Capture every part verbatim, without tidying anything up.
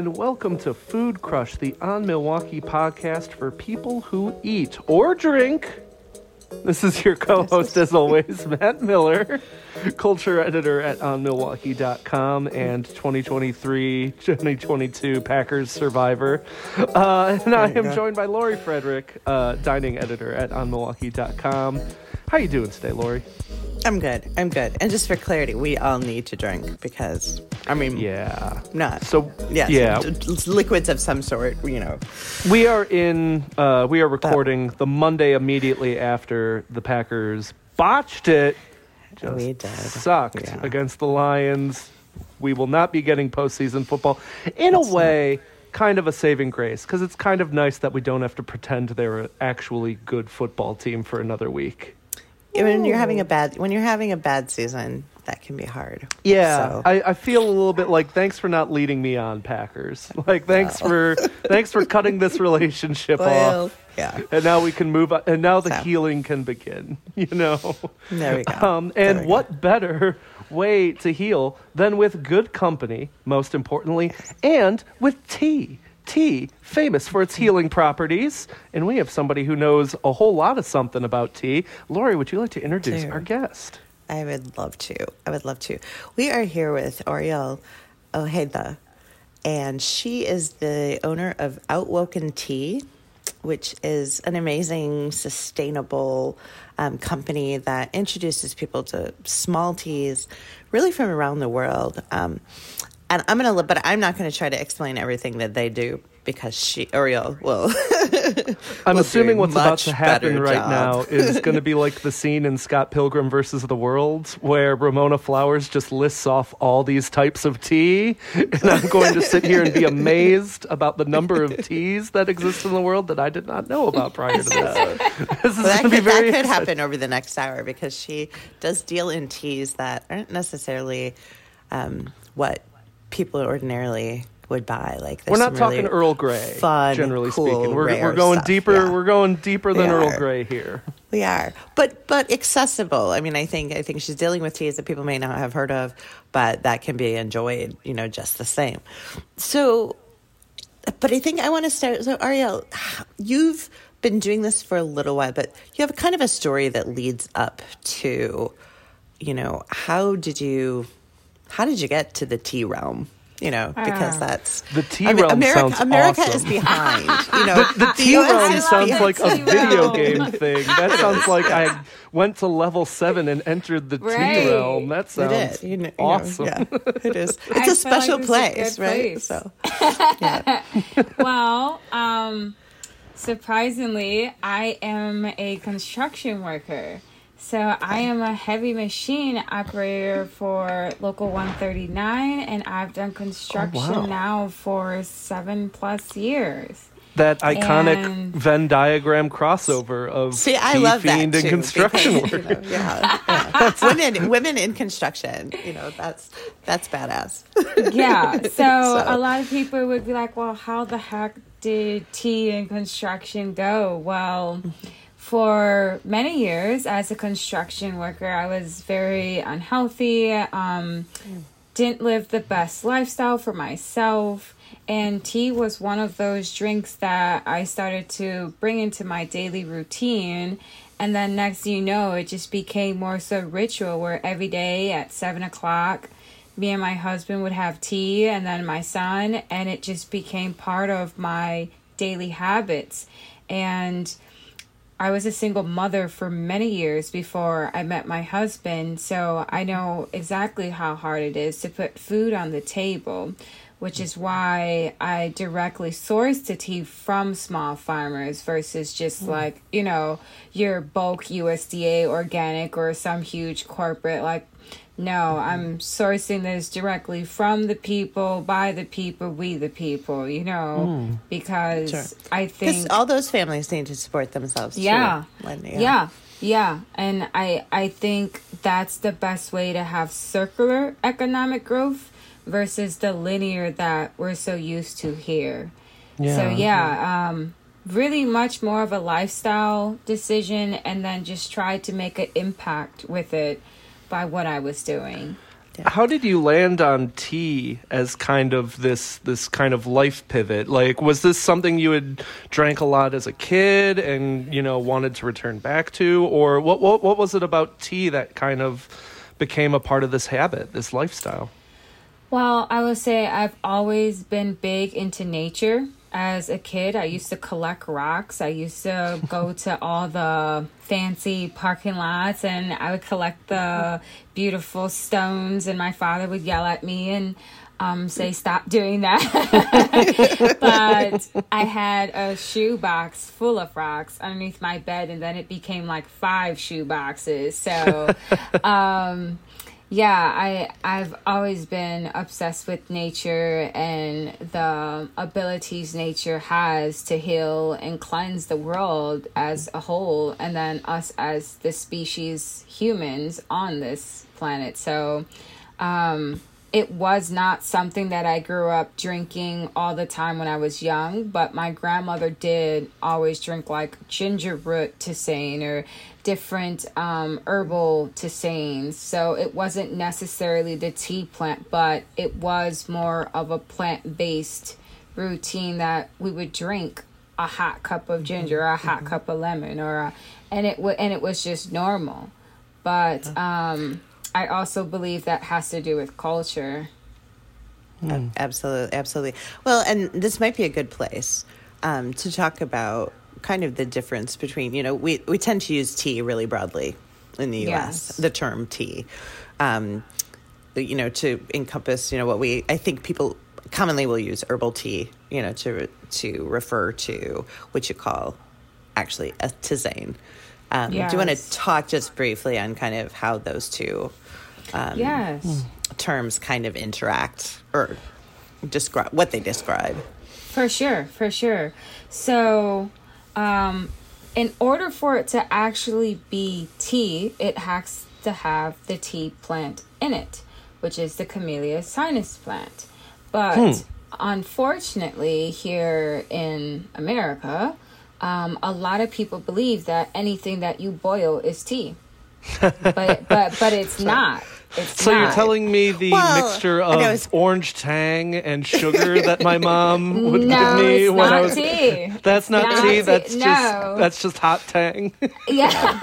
and welcome to Food Crush, the On Milwaukee podcast for people who eat or drink. This is your co-host, as always, Matt Miller, culture editor at on milwaukee dot com and twenty twenty-three twenty twenty-two Packers survivor. Uh, and I am joined by Lori Frederick, uh, dining editor at on milwaukee dot com. How you doing today, Lori? I'm good. I'm good. And just for clarity, we all need to drink because, I mean, yeah, not so yeah, yeah, so liquids of some sort. You know, we are in. Uh, we are recording uh, the Monday immediately after the Packers botched it. Just we did. Sucked yeah. against the Lions. We will not be getting postseason football. In That's a way, not. kind of a saving grace because it's kind of nice that we don't have to pretend they're an actually good football team for another week. When you're having a bad when you're having a bad season, that can be hard. Yeah, so. I, I feel a little bit like thanks for not leading me on, Packers. Like thanks no. for thanks for cutting this relationship well, off. Yeah, and now we can move on, and now the so. healing can begin. You know. There we go. Um, and we what go. better way to heal than with good company, most importantly, and with tea. Tea, famous for its healing properties, and we have somebody who knows a whole lot of something about tea. Lori, would you like to introduce Dude, our guest? I would love to. I would love to. We are here with Oriel Ojeda, and she is the owner of Outwoken Tea, which is an amazing, sustainable um, company that introduces people to small teas, really from around the world. Um, And I'm gonna, but I'm not gonna try to explain everything that they do because she, Oriel, will. I'm will assuming what's about to happen right job. now is going to be like the scene in Scott Pilgrim versus the World, where Ramona Flowers just lists off all these types of tea, and I'm going to sit here and be amazed about the number of teas that exist in the world that I did not know about prior to this. This is well, that going to be could, very that could exciting. happen over the next hour because she does deal in teas that aren't necessarily um, what people ordinarily would buy. Like we're not talking really Earl Grey, fun, generally cool, speaking. We're rare we're going stuff. deeper. Yeah. We're going deeper than We Earl are. Grey here. We are, but but accessible. I mean, I think I think she's dealing with teas that people may not have heard of, but that can be enjoyed, you know, just the same. So, but I think I want to start. So, Ariel, you've been doing this for a little while, but you have kind of a story that leads up to, you know, how did you, how did you get to the tea realm? You know, because uh, that's the tea I mean, realm America, sounds America awesome. is behind. You know, the, the tea realm sounds like a tea video realm. game thing. That sounds like I went to level seven and entered the right. tea realm. That sounds it is. You know, awesome. You know, yeah, it is. It's I a special like place, a right? Place. So, yeah. well, um, surprisingly, I am a construction worker. So I am a heavy machine operator for Local one thirty-nine, and I've done construction oh, wow. now for seven plus years. That iconic and Venn diagram crossover of See, I tea love that fiend and too, construction because, work. you know, yeah, yeah. women, women in construction. You know, that's that's badass. Yeah. So, So- a lot of people would be like, "Well, how the heck did tea and construction go?" Well. For many years as a construction worker, I was very unhealthy, um, didn't live the best lifestyle for myself, and tea was one of those drinks that I started to bring into my daily routine. And then next thing you know, it just became more so ritual where every day at seven o'clock, me and my husband would have tea, and then my son, and it just became part of my daily habits. And I was a single mother for many years before I met my husband, so I know exactly how hard it is to put food on the table, which is why I directly source the tea from small farmers versus just mm. like, you know, your bulk U S D A organic or some huge corporate. Like, no, I'm sourcing this directly from the people, by the people, we the people, you know, mm. because sure. I think all those families need to support themselves. Yeah. Too, Lindy, yeah. Yeah. Yeah. And I, I think that's the best way to have circular economic growth versus the linear that we're so used to here. Yeah. So, yeah, um, really much more of a lifestyle decision, and then just try to make an impact with it by what I was doing. Yeah. How did you land on tea as kind of this this kind of life pivot? Like, was this something you had drank a lot as a kid and, you know, wanted to return back to? Or what what what was it about tea that kind of became a part of this habit, this lifestyle? Well, I would say I've always been big into nature. As a kid, I used to collect rocks. I used to go to all the fancy parking lots and I would collect the beautiful stones, and my father would yell at me and um, say, stop doing that. But I had a shoe box full of rocks underneath my bed, and then it became like five shoe boxes. So, um, yeah, I, I've always been obsessed with nature and the abilities nature has to heal and cleanse the world as a whole, and then us as the species humans on this planet. So um, it was not something that I grew up drinking all the time when I was young, but my grandmother did always drink like ginger root tisane or different um, herbal tisanes. So it wasn't necessarily the tea plant, but it was more of a plant-based routine that we would drink a hot cup of ginger, or a hot mm-hmm. cup of lemon, or a, and it w- and it was just normal. But um, I also believe that has to do with culture. Mm. Absolutely, absolutely. Well, and this might be a good place um, to talk about kind of the difference between, you know, we, we tend to use tea really broadly in the U S, yes. the term tea, um, you know, to encompass, you know, what we, I think people commonly will use herbal tea, you know, to to refer to what you call actually a tisane. Um, yes. Do you want to talk just briefly on kind of how those two um, yes. terms kind of interact or describe what they describe? For sure, for sure. So, Um, in order for it to actually be tea, it has to have the tea plant in it, which is the Camellia sinus plant. But hmm. unfortunately, here in America, um, a lot of people believe that anything that you boil is tea, but but but it's not. It's so not. You're telling me the well, mixture of was... orange tang and sugar that my mom would no, give me it's when not I was tea. That's not, not tea. tea. That's no. just that's just hot tang. Yeah.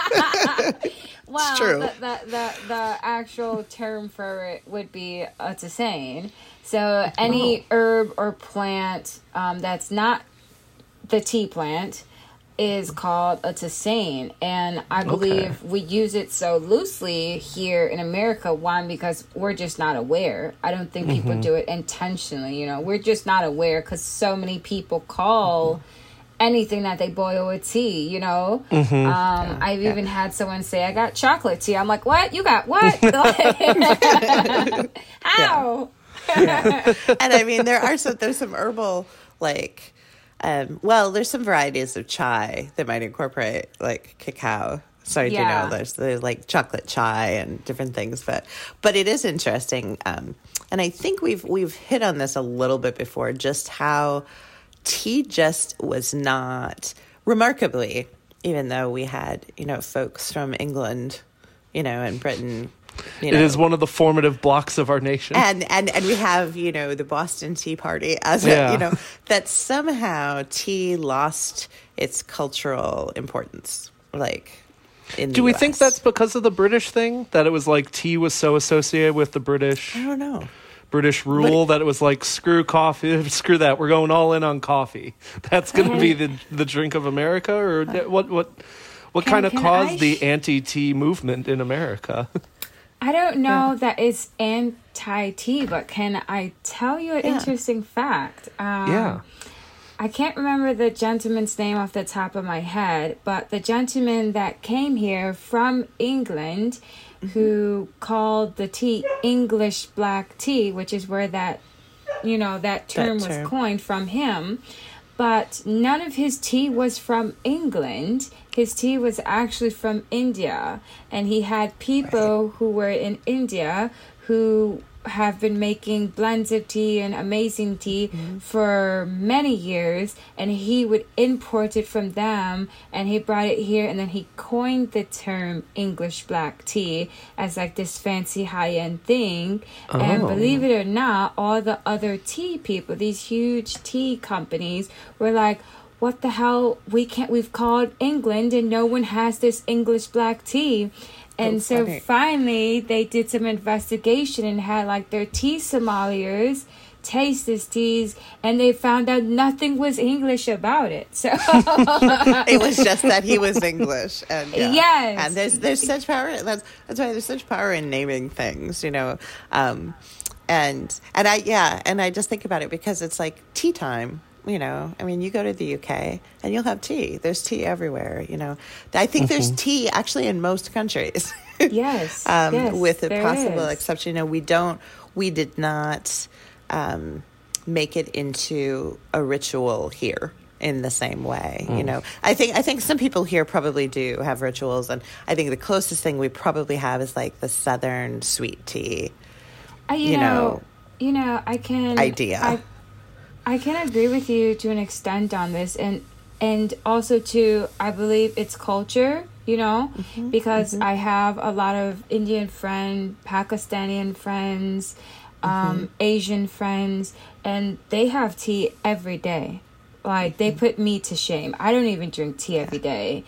Well, it's true. The, the, the, the actual term for it would be a tisane. So any oh. herb or plant um, that's not the tea plant is called a tisane, and I believe okay. we use it so loosely here in America. One, because we're just not aware. I don't think people mm-hmm. do it intentionally. You know, we're just not aware because so many people call mm-hmm. anything that they boil with tea. You know, mm-hmm. um, yeah. I've yeah. even had someone say, "I got chocolate tea." I'm like, "What? You got what? How?" Yeah. And I mean, there are some there's some herbal like. Um, well, there's some varieties of chai that might incorporate like cacao. Sorry, yeah. you know, there's the like chocolate chai and different things, but but it is interesting, um, and I think we've we've hit on this a little bit before, just how tea just was not remarkably, even though we had you know folks from England, you know, and Britain. You know, it is one of the formative blocks of our nation. And and and we have, you know, the Boston Tea Party as yeah. a, you know, that somehow tea lost its cultural importance, like in the Do we U S. think that's because of the British thing? That it was like tea was so associated with the British? I don't know. British rule but, that it was like, screw coffee, screw that, we're going all in on coffee. That's going to be the the drink of America? Or what, what, what can, kind of caused sh- the anti-tea movement in America? I don't know yeah. that it's anti-tea, but can I tell you an yeah. interesting fact? Um, yeah. I can't remember the gentleman's name off the top of my head, but the gentleman that came here from England mm-hmm. who called the tea English black tea, which is where that, you know, that term that was term. coined from him. But none of his tea was from England. His tea was actually from India. And he had people right. who were in India who have been making blends of tea and amazing tea mm-hmm. for many years, and he would import it from them, and he brought it here, and then he coined the term English black tea as like this fancy high-end thing. Oh. And believe it or not, all the other tea people, these huge tea companies, were like, what the hell, we can't, we've called England and no one has this English black tea. And oh, so funny. Finally, they did some investigation and had like their tea sommeliers taste these teas, and they found out nothing was English about it. So it was just that he was English. And yeah. Yes. And there's there's such power. That's that's why there's such power in naming things, you know. Um, and and I yeah, and I just think about it because it's like tea time. You know, I mean, you go to the U K and you'll have tea. There's tea everywhere, you know. I think mm-hmm. there's tea actually in most countries. Yes. um, yes, with a possible is. exception. You know, we don't, we did not um, make it into a ritual here in the same way. Mm. You know, I think, I think some people here probably do have rituals. And I think the closest thing we probably have is like the Southern sweet tea. Uh, you, you know, know, you know, I can. Idea. I, I can agree with you to an extent on this, and and also too, I believe it's culture, you know, mm-hmm, because mm-hmm. I have a lot of Indian friends, Pakistani friends, um, mm-hmm. Asian friends, and they have tea every day. Like, they put me to shame. I don't even drink tea every day.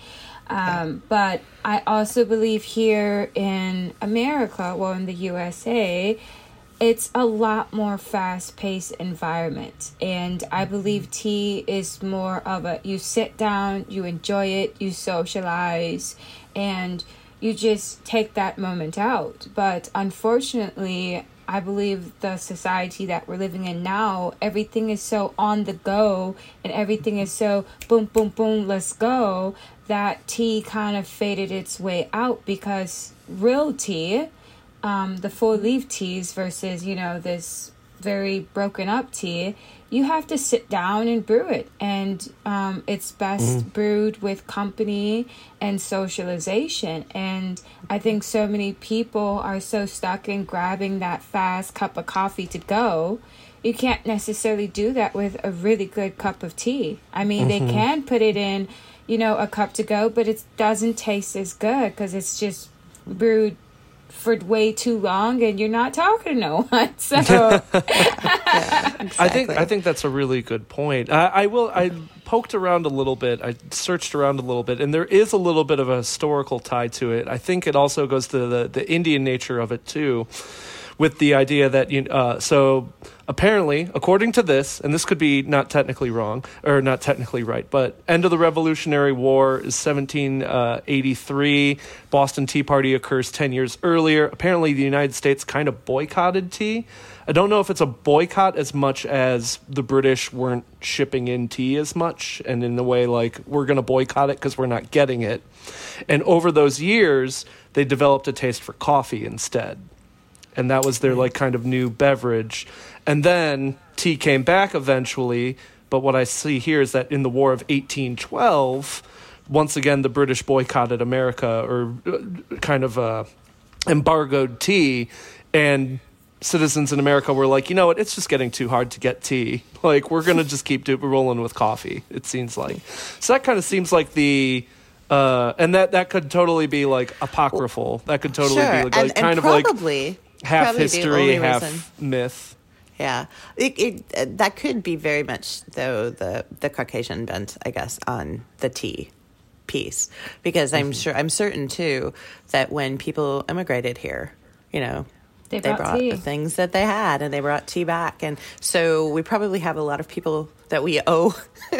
Um, but I also believe here in America, well, in the U S A, it's a lot more fast-paced environment, and I believe tea is more of a, you sit down, you enjoy it, you socialize, and you just take that moment out. But unfortunately, I believe the society that we're living in now, everything is so on the go, and everything is so boom, boom, boom, let's go, that tea kind of faded its way out, because real tea, Um, the full leaf teas versus, you know, this very broken up tea, you have to sit down and brew it. And um, it's best mm. brewed with company and socialization. And I think so many people are so stuck in grabbing that fast cup of coffee to go. You can't necessarily do that with a really good cup of tea. I mean, mm-hmm. they can put it in, you know, a cup to go, but it doesn't taste as good because it's just brewed for way too long, and you're not talking to no one. So yeah, exactly. I think I think that's a really good point. I, I will. I poked around a little bit. I searched around a little bit, and there is a little bit of a historical tie to it. I think it also goes to the the Indian nature of it too, with the idea that you. Uh, so apparently, according to this, and this could be not technically wrong or not technically right, but end of the Revolutionary War is seventeen eighty-three. Boston Tea Party occurs ten years earlier. Apparently, the United States kind of boycotted tea. I don't know if it's a boycott as much as the British weren't shipping in tea as much, and in a way like, we're going to boycott it because we're not getting it. And over those years, they developed a taste for coffee instead. And that was their like kind of new beverage. And then tea came back eventually. But what I see here is that in the War of eighteen twelve, once again, the British boycotted America, or kind of uh, embargoed tea. And citizens in America were like, you know what, it's just getting too hard to get tea. Like, we're going to just keep do- rolling with coffee, it seems like. So that kind of seems like the... Uh, and that, that could totally be like apocryphal. That could totally sure. be like, and, like kind and of probably, like half probably history, half reason. myth. Yeah, it, it uh, that could be very much though the the Caucasian bent, I guess, on the tea piece, because I'm mm-hmm. sure I'm certain too that when people immigrated here, you know, they they brought, brought tea. the things that they had, and they brought tea back, and so we probably have a lot of people that we owe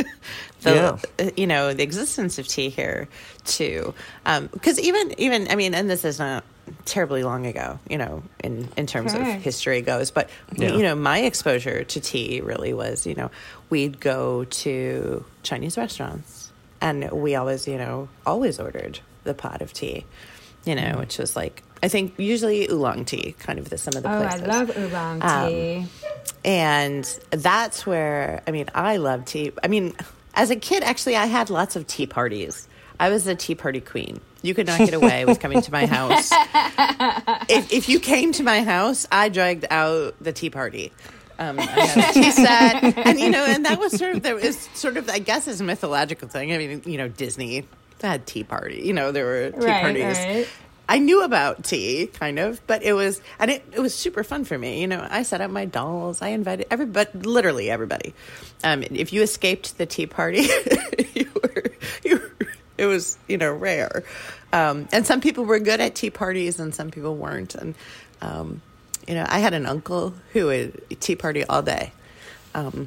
the yeah. you know the existence of tea here too, because um, even even I mean, and this is not terribly long ago, you know, in, in terms Correct. of history goes. But, yeah. you know, my exposure to tea really was, you know, we'd go to Chinese restaurants and we always, you know, always ordered the pot of tea, you know, mm. which was like, I think usually oolong tea, kind of the, some of the oh, places. I love oolong tea. Um, and that's where, I mean, I love tea. I mean, as a kid, actually, I had lots of tea parties. I was a tea party queen. You could not get away with coming to my house. If, if you came to my house, I dragged out the tea party. Um, I had a tea set, and you know, and that was sort of there was sort of I guess is a mythological thing. I mean, you know, Disney had tea party. You know, there were tea right, parties. Right. I knew about tea, kind of, but it was and it, it was super fun for me. You know, I set up my dolls. I invited everybody, literally everybody. Um, if you escaped the tea party, you were you. Were, it was you know rare, um, and some people were good at tea parties, and some people weren't, and. Um, You know, I had an uncle who would tea party all day, um,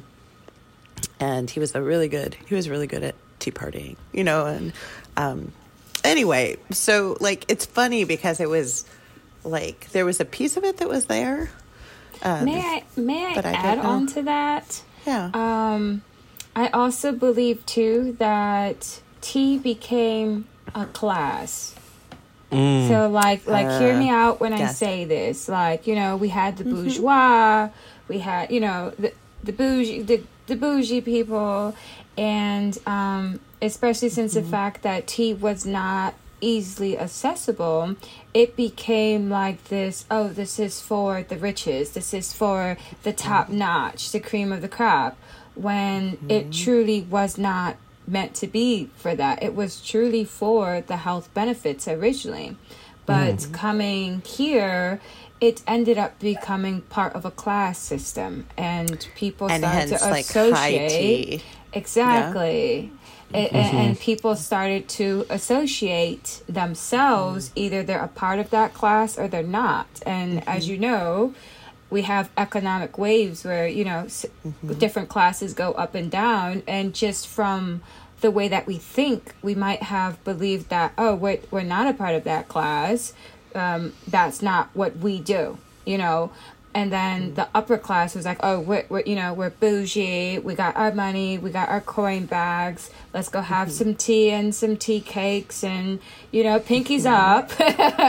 and he was a really good. He was really good at tea partying. You know, and um, anyway, so like it's funny because it was like there was a piece of it that was there. Um, may I may I, I add on to that? Yeah. Um, I also believe too that tea became a class. Mm. So like like Uh, hear me out when I yes. say this. Like, you know, we had the bourgeois, we had, you know, the the bougie the, the bougie people, and um especially since the fact that tea was not easily accessible, it became like this, oh, this is for the riches, this is for the top notch, the cream of the crop, when it truly was not meant to be for that. It was truly for the health benefits originally, but mm. coming here, it ended up becoming part of a class system, and people and started hence, to like, associate high tea. Exactly. Yeah. And, mm-hmm. and people started to associate themselves, mm. either they're a part of that class or they're not. And mm-hmm. as you know, we have economic waves where, you know, mm-hmm. different classes go up and down. And just from the way that we think, we might have believed that, oh, we're, we're not a part of that class. Um, that's not what we do, you know. And then mm-hmm. the upper class was like, oh, we're, we're, you know, we're bougie. We got our money. We got our coin bags. Let's go have mm-hmm. some tea and some tea cakes and, you know, pinkies yeah. up.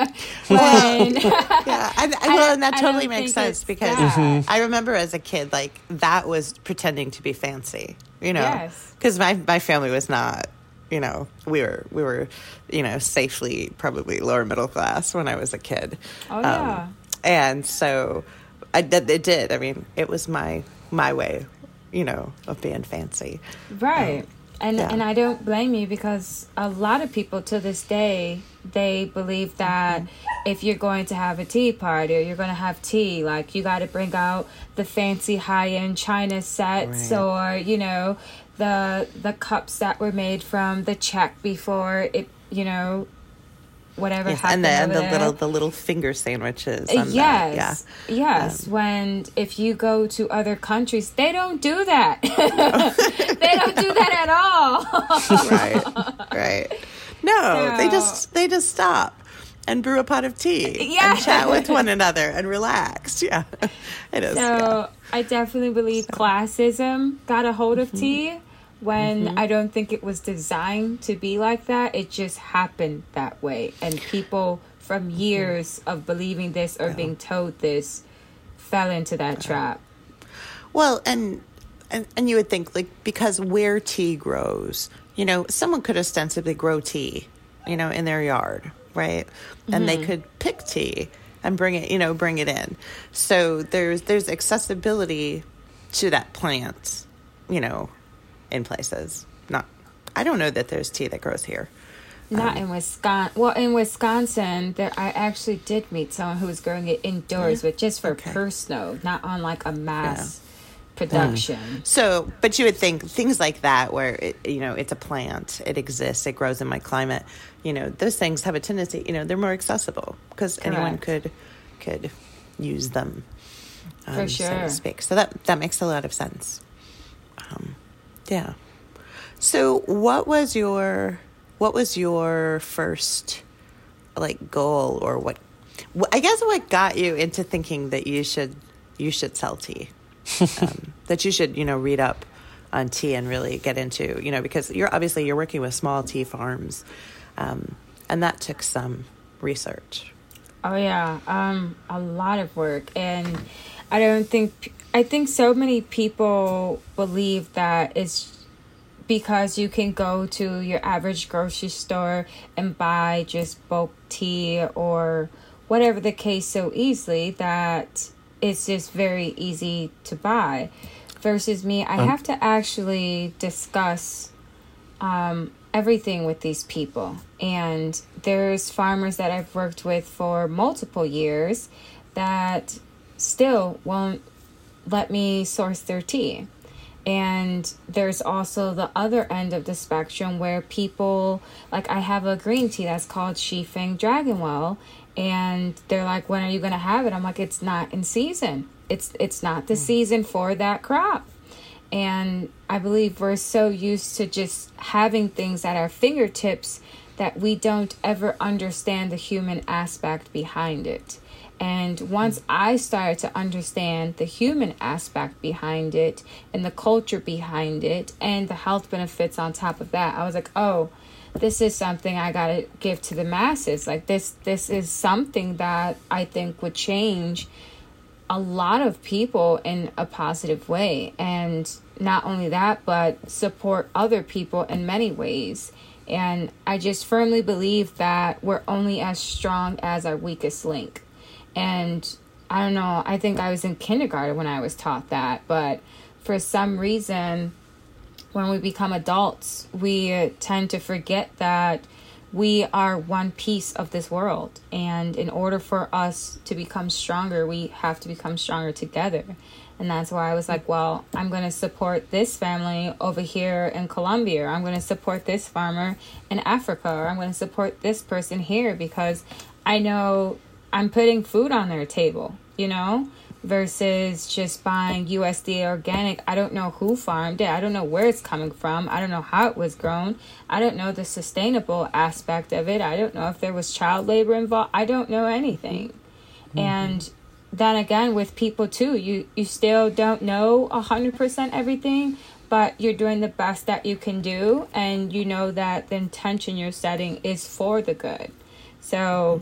when, yeah, I, I, well, and that I totally makes sense because mm-hmm. I remember as a kid, like, that was pretending to be fancy, you know, because yes. my, my family was not, you know, we were, we were, you know, safely probably lower middle class when I was a kid. Oh, yeah. Um, and so... I did. It did. I mean, it was my my way, you know, of being fancy. Right. Um, and yeah. and I don't blame you, because a lot of people to this day, they believe that mm-hmm. if you're going to have a tea party or you're going to have tea, like you got to bring out the fancy high-end china sets right. or, you know, the the cups that were made from the Czech before it, you know, whatever yes, happened and the, and the there. little the little finger sandwiches. Yes, the, yeah. yes. Um, when if you go to other countries, they don't do that. They don't do that at all. Right, right. No, so, they just they just stop and brew a pot of tea yeah. and chat with one another and relax. Yeah, it is. So yeah. I definitely believe so. Classism got a hold of mm-hmm. tea. When mm-hmm. I don't think it was designed to be like that. It just happened that way. And people from years of believing this or yeah. being told this fell into that yeah. trap. Well, and, and and you would think, like, because where tea grows, you know, someone could ostensibly grow tea, you know, in their yard, right? And mm-hmm. they could pick tea and bring it, you know, bring it in. So there's there's accessibility to that plant, you know, in places. Not, I don't know that there's tea that grows here. Not um, in Wisconsin. Well, in Wisconsin, there I actually did meet someone who was growing it indoors, yeah. but just for okay. personal, not on like a mass yeah. production. Mm. So, but you would think things like that, where it, you know, it's a plant, it exists, it grows in my climate. You know, those things have a tendency. You know, they're more accessible because anyone could could use them. Um, for sure, so to speak. So that that makes a lot of sense. Um, Yeah. So what was your what was your first like goal, or what I guess what got you into thinking that you should you should sell tea? um, that you should, you know, read up on tea and really get into, you know, because you're obviously you're working with small tea farms. Um, and that took some research. Oh yeah, um a lot of work, and I don't think I think so many people believe that it's because you can go to your average grocery store and buy just bulk tea or whatever the case so easily that it's just very easy to buy. Versus me, I um, have to actually discuss um, everything with these people. And there's farmers that I've worked with for multiple years that still won't let me source their tea. And there's also the other end of the spectrum where people, like I have a green tea that's called Shifeng Dragonwell, and they're like, when are you going to have it? I'm like, it's not in season. It's it's not the mm. season for that crop. And I believe we're so used to just having things at our fingertips that we don't ever understand the human aspect behind it. And once I started to understand the human aspect behind it and the culture behind it and the health benefits on top of that, I was like, oh, this is something I got to give to the masses. Like this, this is something that I think would change a lot of people in a positive way. And not only that, but support other people in many ways. And I just firmly believe that we're only as strong as our weakest link. And I don't know, I think I was in kindergarten when I was taught that. But for some reason, when we become adults, we tend to forget that we are one piece of this world. And in order for us to become stronger, we have to become stronger together. And that's why I was like, well, I'm going to support this family over here in Colombia. Or I'm going to support this farmer in Africa. Or I'm going to support this person here because I know I'm putting food on their table, you know, versus just buying U S D A organic. I don't know who farmed it. I don't know where it's coming from. I don't know how it was grown. I don't know the sustainable aspect of it. I don't know if there was child labor involved. I don't know anything. Mm-hmm. And then again, with people too, you, you still don't know one hundred percent everything, but you're doing the best that you can do. And you know that the intention you're setting is for the good. So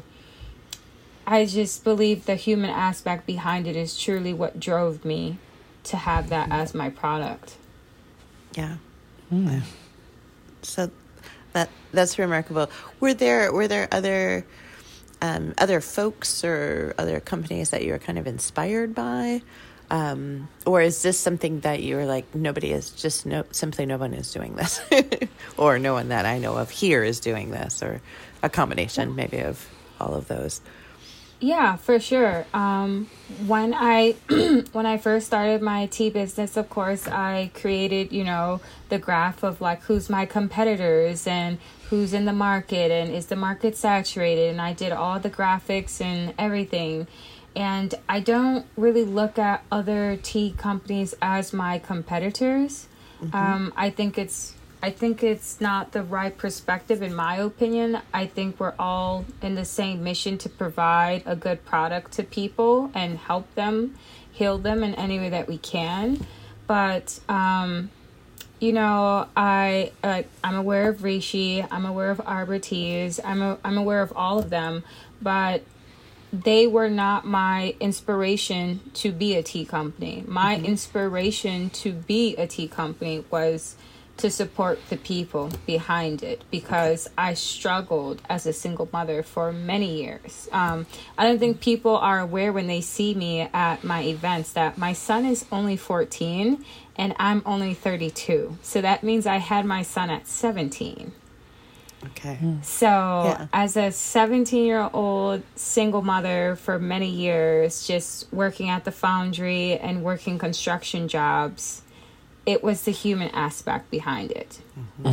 I just believe the human aspect behind it is truly what drove me to have that as my product. Yeah. Mm. So that that's remarkable. Were there were there other um, other folks or other companies that you were kind of inspired by, um, or is this something that you were like, nobody is just no simply no one is doing this, or no one that I know of here is doing this, or a combination maybe of all of those? Yeah, for sure. Um, when I when I first started my tea business, of course, I created, you know, the graph of like who's my competitors and who's in the market and is the market saturated. And I did all the graphics and everything. And I don't really look at other tea companies as my competitors. Mm-hmm. Um, I think it's I think it's not the right perspective, in my opinion. I think we're all in the same mission to provide a good product to people and help them, heal them in any way that we can. But, um, you know, I, uh, I'm aware of Reishi. I'm aware of Arbor Teas. I'm, a, I'm aware of all of them. But they were not my inspiration to be a tea company. My mm-hmm. inspiration to be a tea company was to support the people behind it, because I struggled as a single mother for many years. Um, I don't think people are aware when they see me at my events that my son is only fourteen and I'm only thirty-two. So that means I had my son at seventeen. Okay. So yeah. As a seventeen-year-old single mother for many years, just working at the foundry and working construction jobs, it was the human aspect behind it. Mm-hmm.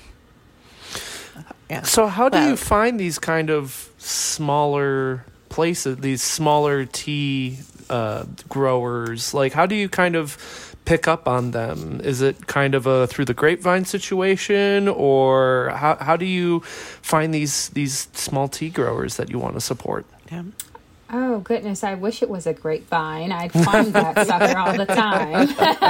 Mm-hmm. Yeah. So how do well, you find these kind of smaller places, these smaller tea uh, growers? Like, how do you kind of pick up on them? Is it kind of a through the grapevine situation, or how how do you find these these small tea growers that you want to support? Yeah. Oh, goodness, I wish it was a grapevine. I'd find that sucker all the time.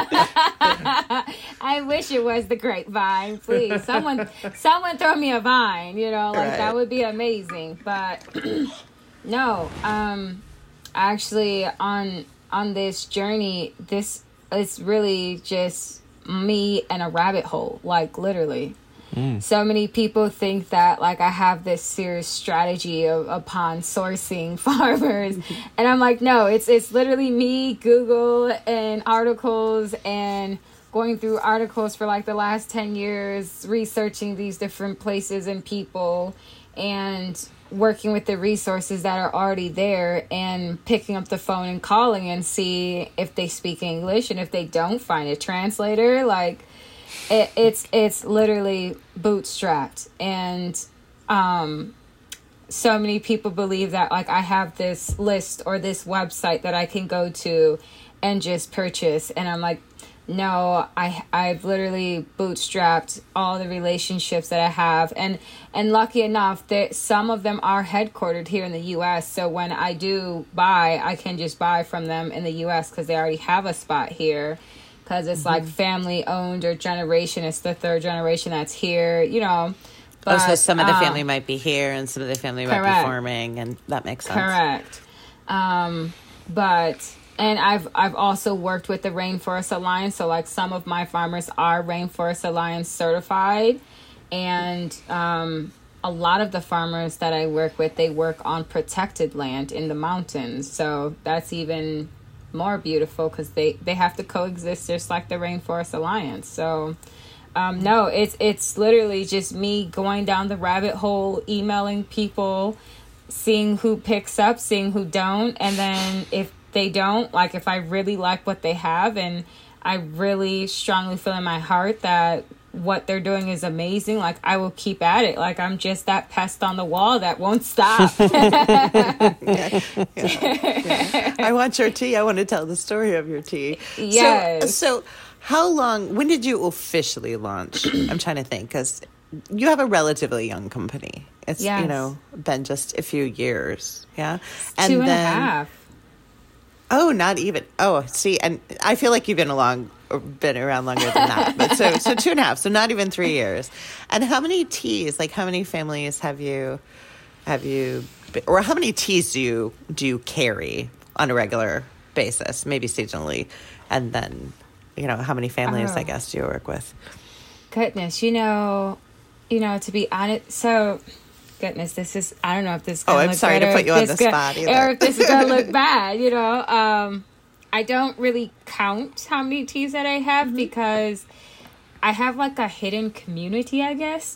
I wish it was the grapevine. Please, someone someone throw me a vine, you know, like right. That would be amazing. But no, um, actually on on this journey, this is really just me in a rabbit hole, like literally. Mm. So many people think that like I have this serious strategy of, upon sourcing farmers, and I'm like, no, it's it's literally me, Google and articles, and going through articles for like the last ten years, researching these different places and people, and working with the resources that are already there, and picking up the phone and calling and see if they speak English, and if they don't, find a translator. Like it, it's it's literally bootstrapped. And um so many people believe that like I have this list or this website that I can go to and just purchase, and I'm like, no, I, I've literally bootstrapped all the relationships that I have. And, and lucky enough, that some of them are headquartered here in the U S. So when I do buy, I can just buy from them in the U S because they already have a spot here. Because it's mm-hmm. like family owned or generation. It's the third generation that's here, you know. But, oh, so some of the um, family might be here and some of the family correct. might be farming. And that makes sense. Correct. Um, but... And I've I've also worked with the Rainforest Alliance. So like some of my farmers are Rainforest Alliance certified. And um, a lot of the farmers that I work with, they work on protected land in the mountains. So that's even more beautiful because they, they have to coexist just like the Rainforest Alliance. So um, no, it's it's literally just me going down the rabbit hole, emailing people, seeing who picks up, seeing who don't. And then if they don't, like if I really like what they have and I really strongly feel in my heart that what they're doing is amazing, like I will keep at it. Like I'm just that pest on the wall that won't stop. yeah, yeah, yeah. I want your tea. I want to tell the story of your tea. Yes. So, so how long, when did you officially launch? I'm trying to think because you have a relatively young company. It's, yes. you know, been just a few years. Yeah. And Two and then, a half. Oh, not even. Oh, see, and I feel like you've been along, or been around longer than that. But so, so two and a half. So not even three years. And how many teas? Like, how many families have you, have you, or how many teas do you do you carry on a regular basis? Maybe seasonally, and then, you know, how many families? Oh. I guess do you work with? Goodness, you know, you know, to be honest, so. Goodness, this is, I don't know if this is going to oh, look I'm sorry better, to put you on the gonna, spot either. Or if this is going to look bad, you know. Um, I don't really count how many teas that I have mm-hmm. because I have like a hidden community, I guess.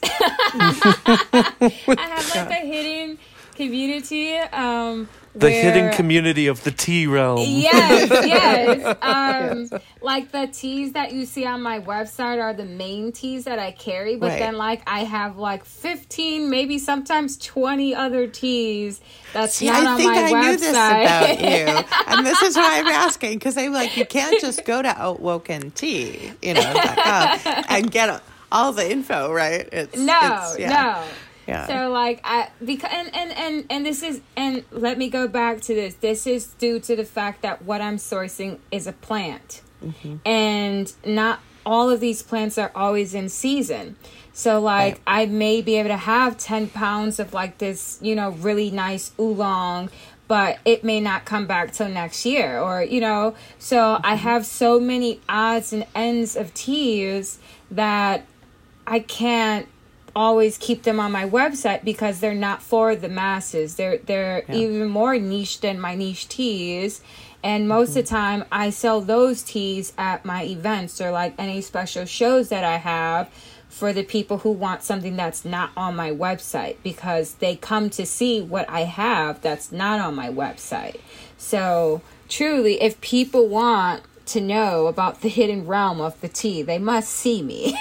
I have like a hidden community. Um, the where, hidden community of the tea realm. Yes, yes. Um, yes. Like the teas that you see on my website are the main teas that I carry, but right. then like I have like fifteen, maybe sometimes twenty other teas that's see, not I on think my I website. Knew this about you, and this is why I'm asking because I'm like, you can't just go to Outwoken Tea, you know, and get all the info, right? It's no, it's, yeah. no. Yeah. So like I because and, and, and, and this is and let me go back to this. This is due to the fact that what I'm sourcing is a plant. Mm-hmm. And not all of these plants are always in season. So like right. I may be able to have ten pounds of like this, you know, really nice oolong, but it may not come back till next year or, you know, so mm-hmm. I have so many odds and ends of teas that I can't always keep them on my website because they're not for the masses. They're they're yeah. even more niche than my niche teas. And most mm-hmm. of the time I sell those teas at my events or like any special shows that I have for the people who want something that's not on my website because they come to see what I have that's not on my website. So truly, if people want to know about the hidden realm of the tea, they must see me.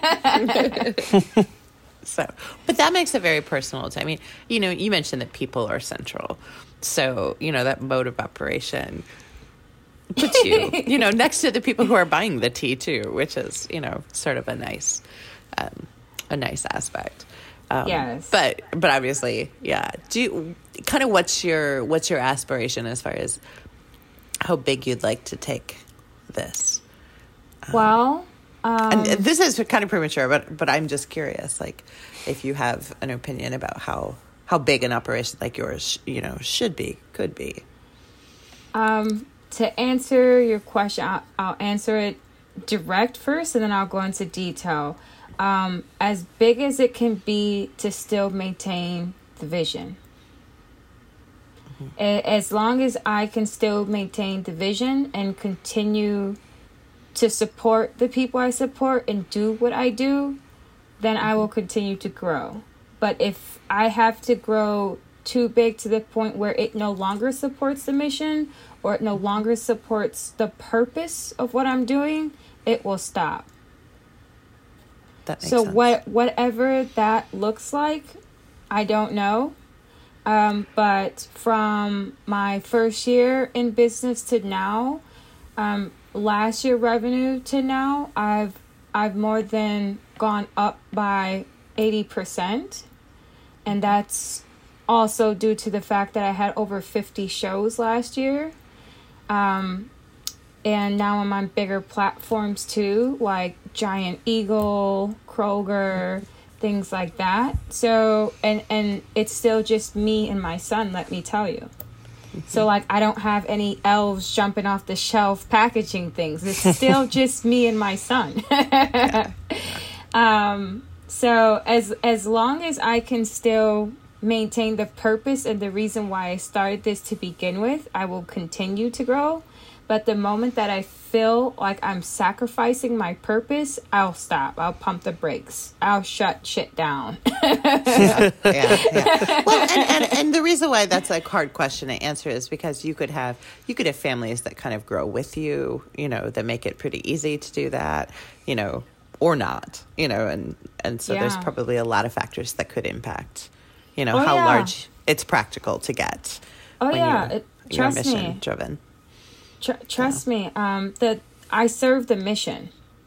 So, but that makes it very personal. To, I mean, you know, you mentioned that people are central. So, you know, that mode of operation puts you, you know, next to the people who are buying the tea too, which is, you know, sort of a nice, um, a nice aspect. Um, yes. But, but obviously, yeah. Do you, kind of what's your, what's your aspiration as far as how big you'd like to take this? Um, well, Um, and this is kind of premature, but but I'm just curious, like, if you have an opinion about how, how big an operation like yours, you know, should be, could be. Um, to answer your question, I'll, I'll answer it direct first, and then I'll go into detail. Um, as big as it can be to still maintain the vision. Mm-hmm. As long as I can still maintain the vision and continue to support the people I support and do what I do, then I will continue to grow. But if I have to grow too big to the point where it no longer supports the mission or it no longer supports the purpose of what I'm doing, it will stop. That makes so sense. what whatever that looks like, I don't know. Um, but from my first year in business to now, um, last year revenue to now, I've I've more than gone up by eighty percent. And that's also due to the fact that I had over fifty shows last year. Um, and now I'm on bigger platforms too, like Giant Eagle, Kroger, things like that. So, and, and it's still just me and my son, let me tell you. So, like, I don't have any elves jumping off the shelf packaging things. It's still just me and my son. um, so, as as long as I can still maintain the purpose and the reason why I started this to begin with, I will continue to grow. But the moment that I feel like I'm sacrificing my purpose, I'll stop. I'll pump the brakes. I'll shut shit down. yeah, yeah, yeah. Well, and, and, and the reason why that's a hard question to answer is because you could have you could have families that kind of grow with you, you know, that make it pretty easy to do that, you know, or not, you know, and, and so Yeah. there's probably a lot of factors that could impact, you know, Oh, how yeah. large it's practical to get. Oh, when yeah. You're, It, you're trust mission me. driven. Tr- trust me, um, that I serve the mission.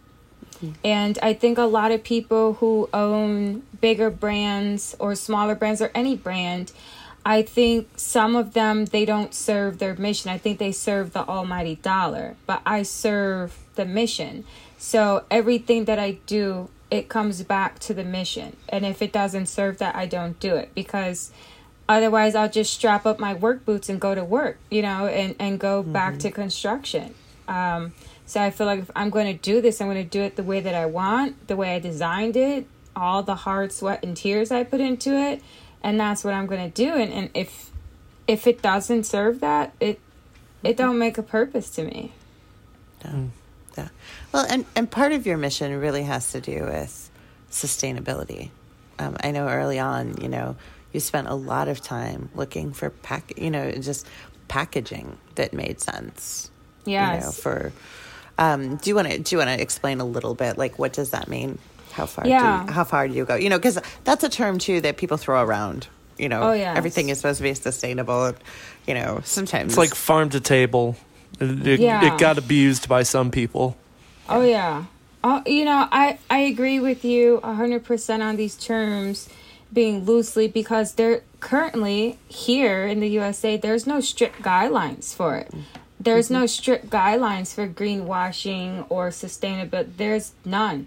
And I think a lot of people who own bigger brands or smaller brands or any brand, I think some of them, they don't serve their mission. I think they serve the almighty dollar, but I serve the mission. So everything that I do, it comes back to the mission. And if it doesn't serve that, I don't do it, because otherwise I'll just strap up my work boots and go to work, you know, and, and go mm-hmm. back to construction. Um, so I feel like if I'm going to do this, I'm going to do it the way that I want, the way I designed it, all the hard sweat and tears I put into it. And that's what I'm going to do. And, and if if it doesn't serve that, it it don't make a purpose to me. Yeah. Yeah. Well, and, and part of your mission really has to do with sustainability. Um, I know early on, you know, you spent a lot of time looking for pack, you know, just packaging that made sense. Yes. You know, for um, do you want to do you want to explain a little bit, like, what does that mean? How far? Yeah. Do you, how far do you go? You know, because that's a term too that people throw around. You know, oh, yes. everything is supposed to be sustainable. You know, sometimes It's like farm to table. It, it, Yeah. it got abused by some people. Oh, yeah. Oh, you know, I, I agree with you one hundred percent on these terms being loosely, because there currently here in the U S A, there's no strict guidelines for it. There's mm-hmm. no strict guidelines for greenwashing or sustainability. There's none.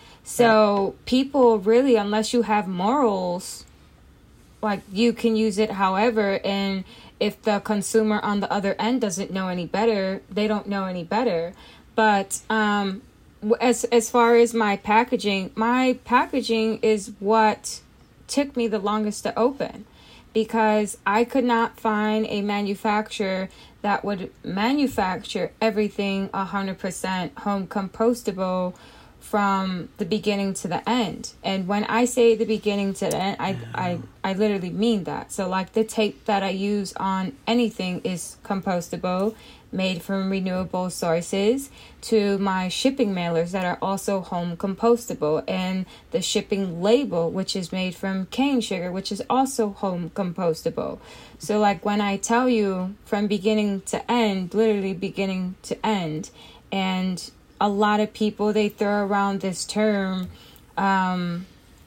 So people really, unless you have morals, like, you can use it however, and if the consumer on the other end doesn't know any better, they don't know any better. But um, as as far as my packaging, my packaging is what took me the longest to open, because I could not find a manufacturer that would manufacture everything one hundred percent home compostable from the beginning to the end. And when I say the beginning to the end, I, I, I literally mean that. So, like, the tape that I use on anything is compostable, made from renewable sources, to my shipping mailers that are also home compostable, and the shipping label, which is made from cane sugar, which is also home compostable. So, like, when I tell you from beginning to end, literally beginning to end, and a lot of people, they throw around this term, um,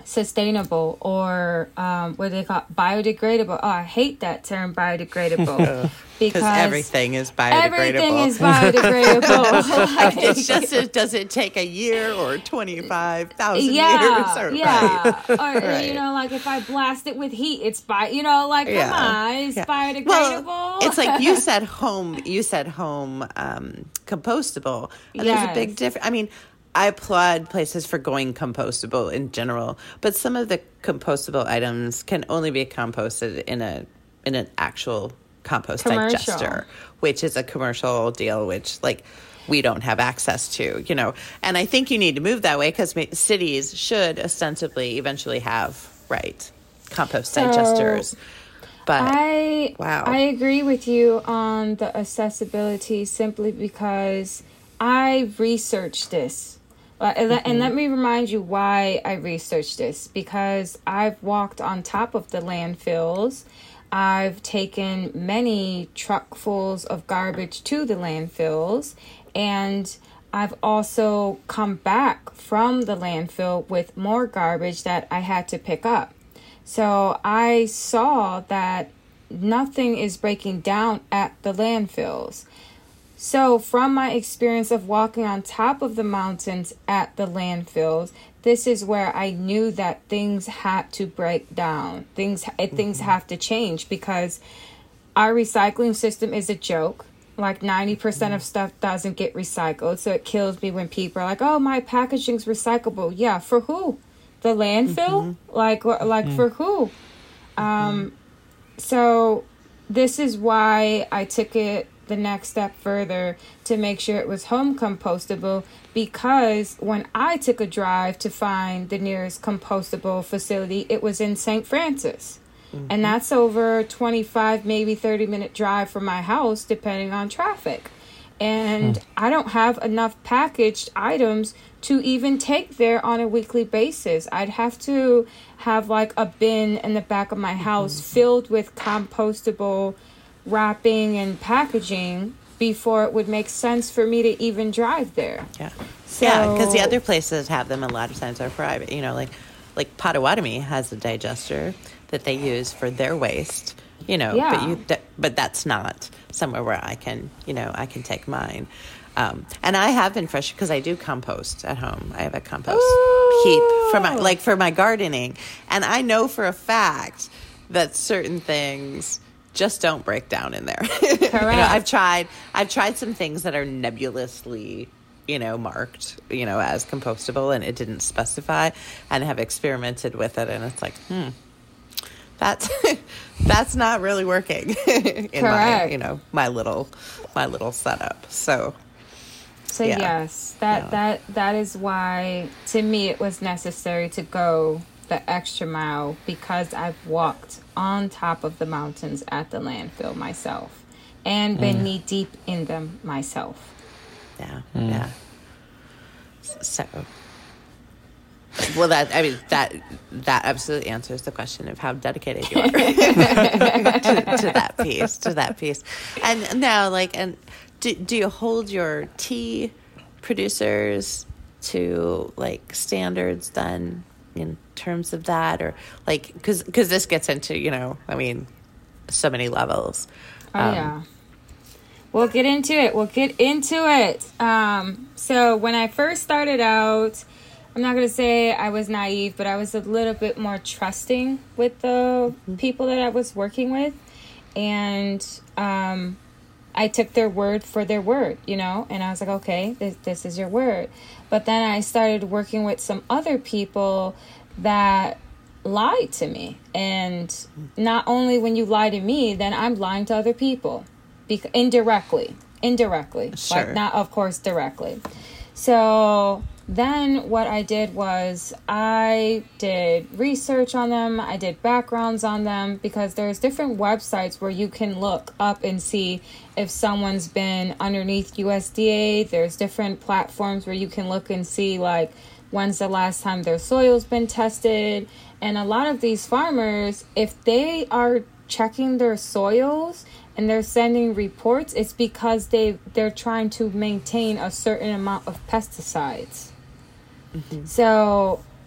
sustainable or um, what they call biodegradable. Oh, I hate that term, biodegradable, because everything is biodegradable. Everything is biodegradable. Like, it's just, it, does it take a year or twenty-five thousand yeah, years? Or, yeah. Right. Or, right. you know, like if I blast it with heat, it's bi, you know, like, come Yeah. on, it's Yeah. biodegradable. Well, it's like you said home, you said home um, compostable. And there's a Yes. big difference. I mean, I applaud places for going compostable in general, but some of the compostable items can only be composted in a in an actual compost Commercial. digester, which is a commercial deal, which like we don't have access to, you know. And I think you need to move that way because cities should ostensibly eventually have, right, compost So, digesters. But I wow. I agree with you on the accessibility simply because I researched this. Uh, and, let, and let me remind you why I researched this. Because I've walked on top of the landfills. I've taken many truckfuls of garbage to the landfills. And I've also come back from the landfill with more garbage that I had to pick up. So I saw that nothing is breaking down at the landfills. So from my experience of walking on top of the mountains at the landfills, this is where I knew that things had to break down. Things mm-hmm. things have to change because our recycling system is a joke. Like ninety percent mm-hmm. of stuff doesn't get recycled. So it kills me when people are like, oh, my packaging's recyclable. Yeah, for who? The landfill? Mm-hmm. Like, like mm-hmm. for who? Um, so this is why I took it the next step further to make sure it was home compostable, because when I took a drive to find the nearest compostable facility, it was in Saint Francis. Mm-hmm. And that's over twenty-five, maybe thirty minute drive from my house, depending on traffic. And mm. I don't have enough packaged items to even take there on a weekly basis. I'd have to have like a bin in the back of my house mm-hmm. filled with compostable wrapping and packaging before it would make sense for me to even drive there. Yeah. So, yeah, because the other places have them a lot of times are private. You know, like like Potawatomi has a digester that they use for their waste. You know, yeah. but you th- but that's not somewhere where I can, you know, I can take mine. Um, and I have been fresh because I do compost at home. I have a compost Ooh. heap for my like for my gardening, and I know for a fact that certain things just don't break down in there. Correct. You know, I've tried I've tried some things that are nebulously, you know, marked, you know, as compostable, and it didn't specify, and have experimented with it, and it's like, hmm, that's that's not really working in Correct. my, you know, my little my little setup. So So yeah. yes, that Yeah. that that is why to me it was necessary to go the extra mile, because I've walked on top of the mountains at the landfill myself and been mm. knee deep in them myself. Yeah, mm. yeah. So, well, that I mean that that absolutely answers the question of how dedicated you are to, to that piece, to that piece. And now, like, and do do you hold your tea producers to like standards then in terms of that, or like because because this gets into, you know, I mean, so many levels. Oh um, yeah. We'll get into it. We'll get into it. Um, so when I first started out, I'm not going to say I was naive, but I was a little bit more trusting with the mm-hmm. people that I was working with. And um, I took their word for their word, you know, and I was like, okay, this, this is your word. But then I started working with some other people that lied to me. And not only when you lie to me, then I'm lying to other people. Bec- indirectly, indirectly, sure. Like not, of course, directly. So then what I did was I did research on them. I did backgrounds on them, because there's different websites where you can look up and see if someone's been underneath U S D A. There's different platforms where you can look and see like when's the last time their soil's been tested. And a lot of these farmers, if they are checking their soils and they're sending reports, it's because they they're trying to maintain a certain amount of pesticides. Mm-hmm. So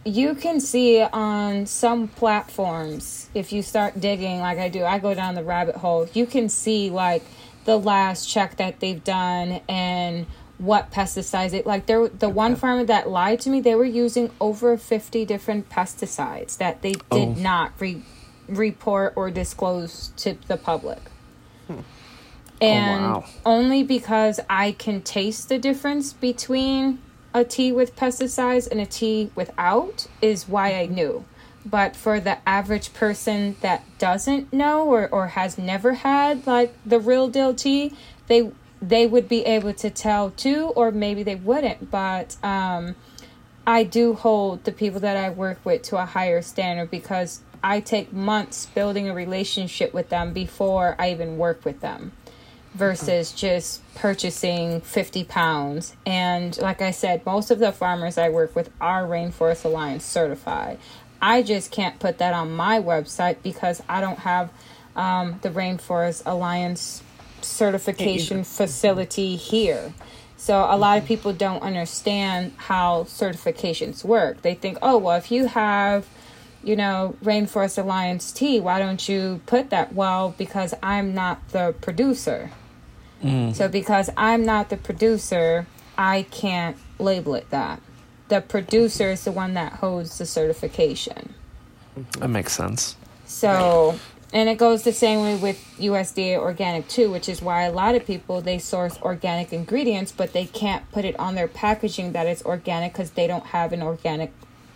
you can see on some platforms, if you start digging like I do, I go down the rabbit hole, you can see like the last check that they've done and what pesticides it like there the okay. one farmer that lied to me, they were using over fifty different pesticides that they did oh. not re- report or disclose to the public. Hmm. And oh, wow. only because I can taste the difference between a tea with pesticides and a tea without is why I knew. But for the average person that doesn't know or, or has never had like the real deal tea, they they would be able to tell too, or maybe they wouldn't. But um, I do hold the people that I work with to a higher standard because I take months building a relationship with them before I even work with them. Versus just purchasing fifty pounds. And like I said, most of the farmers I work with are Rainforest Alliance certified. I just can't put that on my website because I don't have um, the Rainforest Alliance certification facility here. So a lot of people don't understand how certifications work. They think, oh, well, if you have, you know, Rainforest Alliance tea, why don't you put that? Well, because I'm not the producer. Mm. So because I'm not the producer, I can't label it that. The producer is the one that holds the certification. That makes sense. So, and it goes the same way with U S D A organic too, which is why a lot of people, they source organic ingredients, but they can't put it on their packaging that it's organic because they don't have an organic,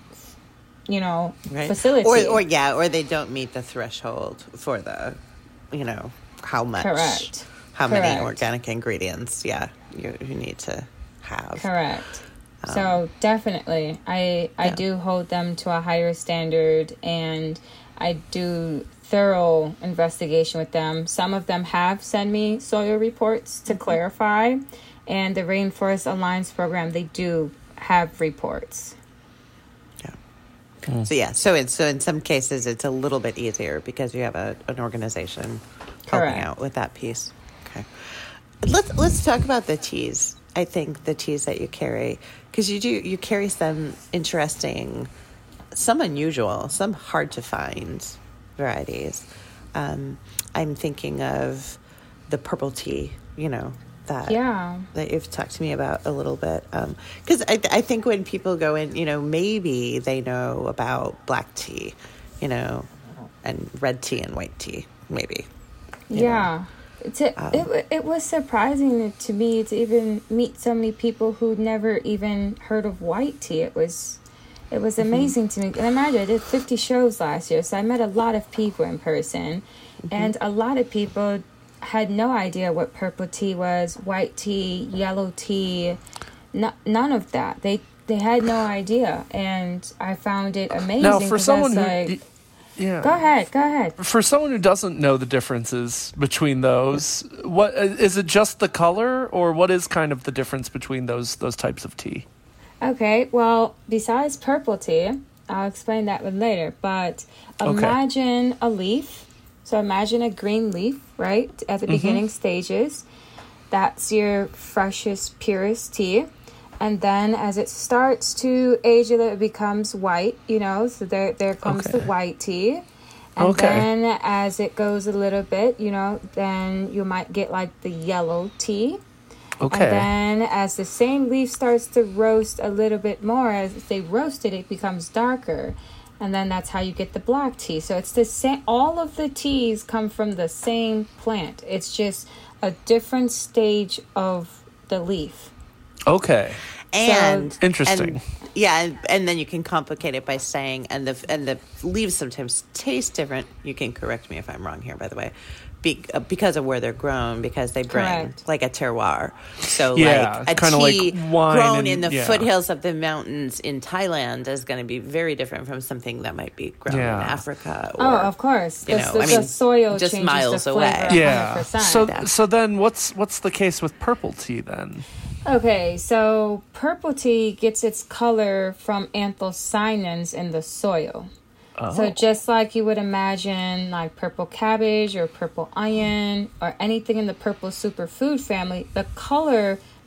you know, right. facility. Or, or yeah, or they don't meet the threshold for the, you know, how much. Correct. How Correct. many organic ingredients, yeah, you, you need to have. Correct. Um, so definitely, I I yeah. do hold them to a higher standard, and I do thorough investigation with them. Some of them have sent me soil reports to mm-hmm. clarify, and the Rainforest Alliance program, they do have reports. Yeah. Mm. So yeah, so it's so in some cases it's a little bit easier because you have a an organization helping Correct. Out with that piece. Okay. Let's let's talk about the teas. I think the teas that you carry, because you do you carry some interesting, some unusual, some hard to find varieties. Um, I'm thinking of the purple tea, you know, that yeah. that you've talked to me about a little bit. Because um, I I think when people go in, you know, maybe they know about black tea, you know, and red tea and white tea, maybe. Yeah. Know. To, um, it it was surprising to me to even meet so many people who'd never even heard of white tea. It was it was amazing mm-hmm. to me. And imagine I did fifty shows last year, so I met a lot of people in person, mm-hmm. and a lot of people had no idea what purple tea was, white tea, yellow tea, no, none of that. They they had no idea, and I found it amazing. Now, for someone who. Like, y- Yeah. Go ahead. Go ahead. For someone who doesn't know the differences between those, what is it? Just the color, or what is kind of the difference between those those types of tea? Okay. Well, besides purple tea, I'll explain that one later. But imagine okay. a leaf. So imagine a green leaf, right, at the mm-hmm. beginning stages. That's your freshest, purest tea. And then as it starts to age, it becomes white, you know, so there there comes okay. the white tea. And okay. then as it goes a little bit, you know, then you might get like the yellow tea. Okay. And then as the same leaf starts to roast a little bit more, as they roast it, it becomes darker. And then that's how you get the black tea. So it's the same, all of the teas come from the same plant. It's just a different stage of the leaf. Okay. And so, interesting. And, yeah, and, and then you can complicate it by saying, and the and the leaves sometimes taste different. You can correct me if I'm wrong here, by the way, Be, uh, because of where they're grown, because they bring Correct. Like a terroir. So yeah, like a tea like wine grown and, in the yeah. foothills of the mountains in Thailand is going to be very different from something that might be grown yeah. in Africa. Or, oh, of course. You the, know, the, I mean, the soil just changes miles the away. Yeah. So yeah. so then what's what's the case with purple tea then? Okay, so purple tea gets its color from anthocyanins in the soil. Oh. So just like you would imagine like purple cabbage or purple onion or anything in the purple superfood family, the color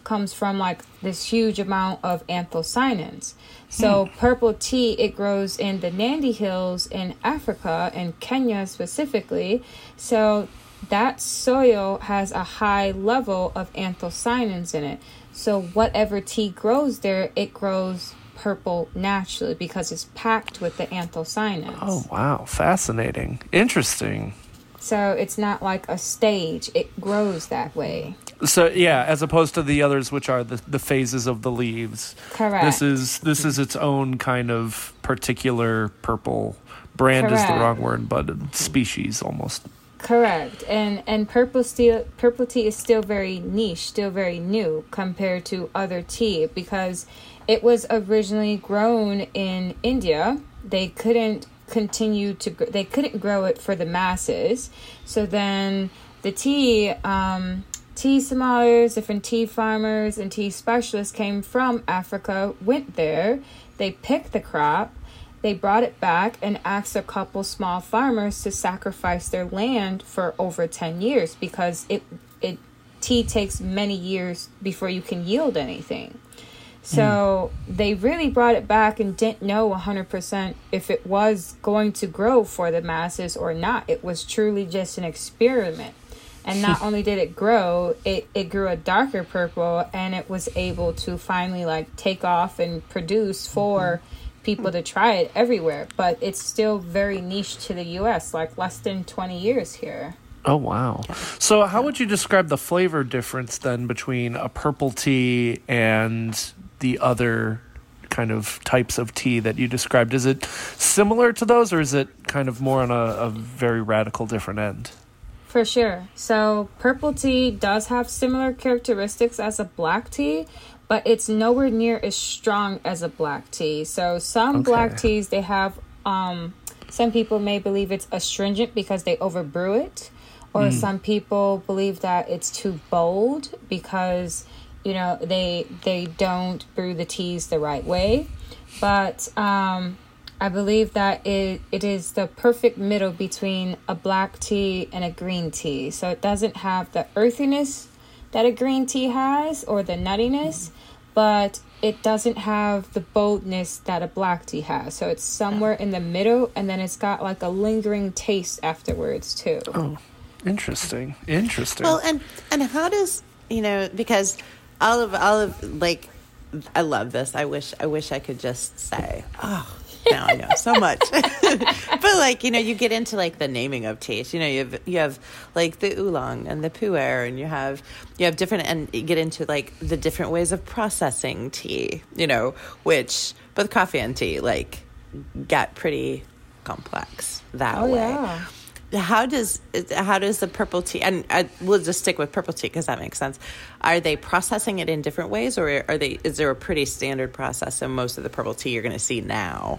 comes from like this huge amount of anthocyanins. So hmm. purple tea, it grows in the Nandi Hills in Africa and Kenya specifically. So that soil has a high level of anthocyanins in it. So whatever tea grows there, it grows purple naturally because it's packed with the anthocyanins. Oh, wow. Fascinating. Interesting. So it's not like a stage. It grows that way. So, yeah, as opposed to the others, which are the, the phases of the leaves. Correct. This is this is its own kind of particular purple. Brand Correct. Is the wrong word, but species almost. Correct. And and purple steel, purple tea is still very niche, still very new compared to other tea because it was originally grown in India. They couldn't continue to, they couldn't grow it for the masses. So then the tea, um, tea sommeliers, different tea farmers and tea specialists came from Africa, went there, they picked the crop, they brought it back and asked a couple small farmers to sacrifice their land for over ten years because it, it tea takes many years before you can yield anything. So mm. they really brought it back and didn't know one hundred percent if it was going to grow for the masses or not. It was truly just an experiment. And not only did it grow, it, it grew a darker purple and it was able to finally like take off and produce for people to try it everywhere. But it's still very niche to the U S, like less than twenty years here. Oh, wow. So how would you describe the flavor difference then between a purple tea and the other kind of types of tea that you described? Is it similar to those or is it kind of more on a, a very radical different end? For sure. So purple tea does have similar characteristics as a black tea, but it's nowhere near as strong as a black tea. So some okay. black teas, they have, um, some people may believe it's astringent because they overbrew it. Or mm. some people believe that it's too bold because, you know, they they don't brew the teas the right way. But um, I believe that it, it is the perfect middle between a black tea and a green tea. So it doesn't have the earthiness that a green tea has or the nuttiness, but it doesn't have the boldness that a black tea has. So it's somewhere in the middle, and then it's got like a lingering taste afterwards too. Oh. Interesting. Interesting. Well, and and how does, you know, because all of all of like I love this. I wish I wish I could just say, oh, now I know so much. But like, you know, you get into like the naming of taste. You know, you have you have like the oolong and the pu'er, and you have you have different, and you get into like the different ways of processing tea, you know, which both coffee and tea like got pretty complex that oh, way. Yeah. How does how does the purple tea, and I, we'll just stick with purple tea because that makes sense. Are they processing it in different ways, or are they? Is there a pretty standard process? And most of the purple tea you're going to see now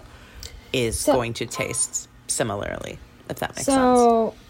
is so, going to taste similarly, if that makes so, sense.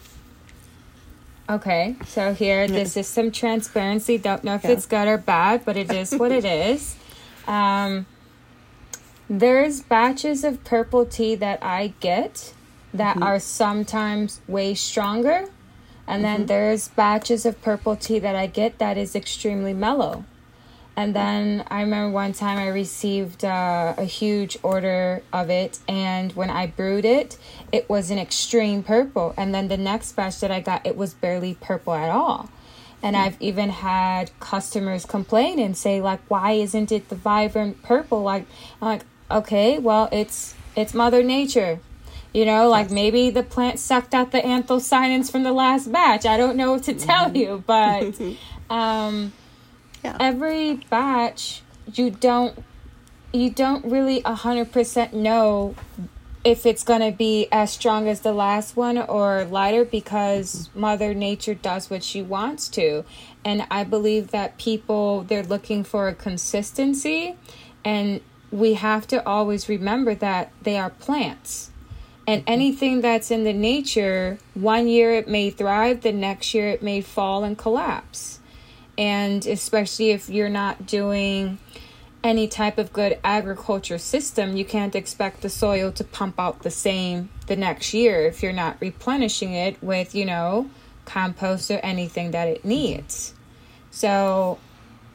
Okay, so here this is some transparency. Don't know if yeah. it's good or bad, but it is what it is. Um, there's batches of purple tea that I get that mm-hmm. are sometimes way stronger. And then mm-hmm. there's batches of purple tea that I get that is extremely mellow. And then I remember one time I received uh, a huge order of it. And when I brewed it, it was an extreme purple. And then the next batch that I got, it was barely purple at all. And I've even had customers complain and say, like, why isn't it the vibrant purple? Like, I'm like, okay, well, it's it's Mother Nature. You know, like maybe the plant sucked out the anthocyanins from the last batch. I don't know what to tell mm-hmm. you, but um, yeah. every batch, you don't you don't really one hundred percent know if it's going to be as strong as the last one or lighter because mm-hmm. Mother Nature does what she wants to. And I believe that people, they're looking for a consistency, and we have to always remember that they are plants. And anything that's in the nature, one year it may thrive, the next year it may fall and collapse. And especially if you're not doing any type of good agriculture system, you can't expect the soil to pump out the same the next year if you're not replenishing it with, you know, compost or anything that it needs. So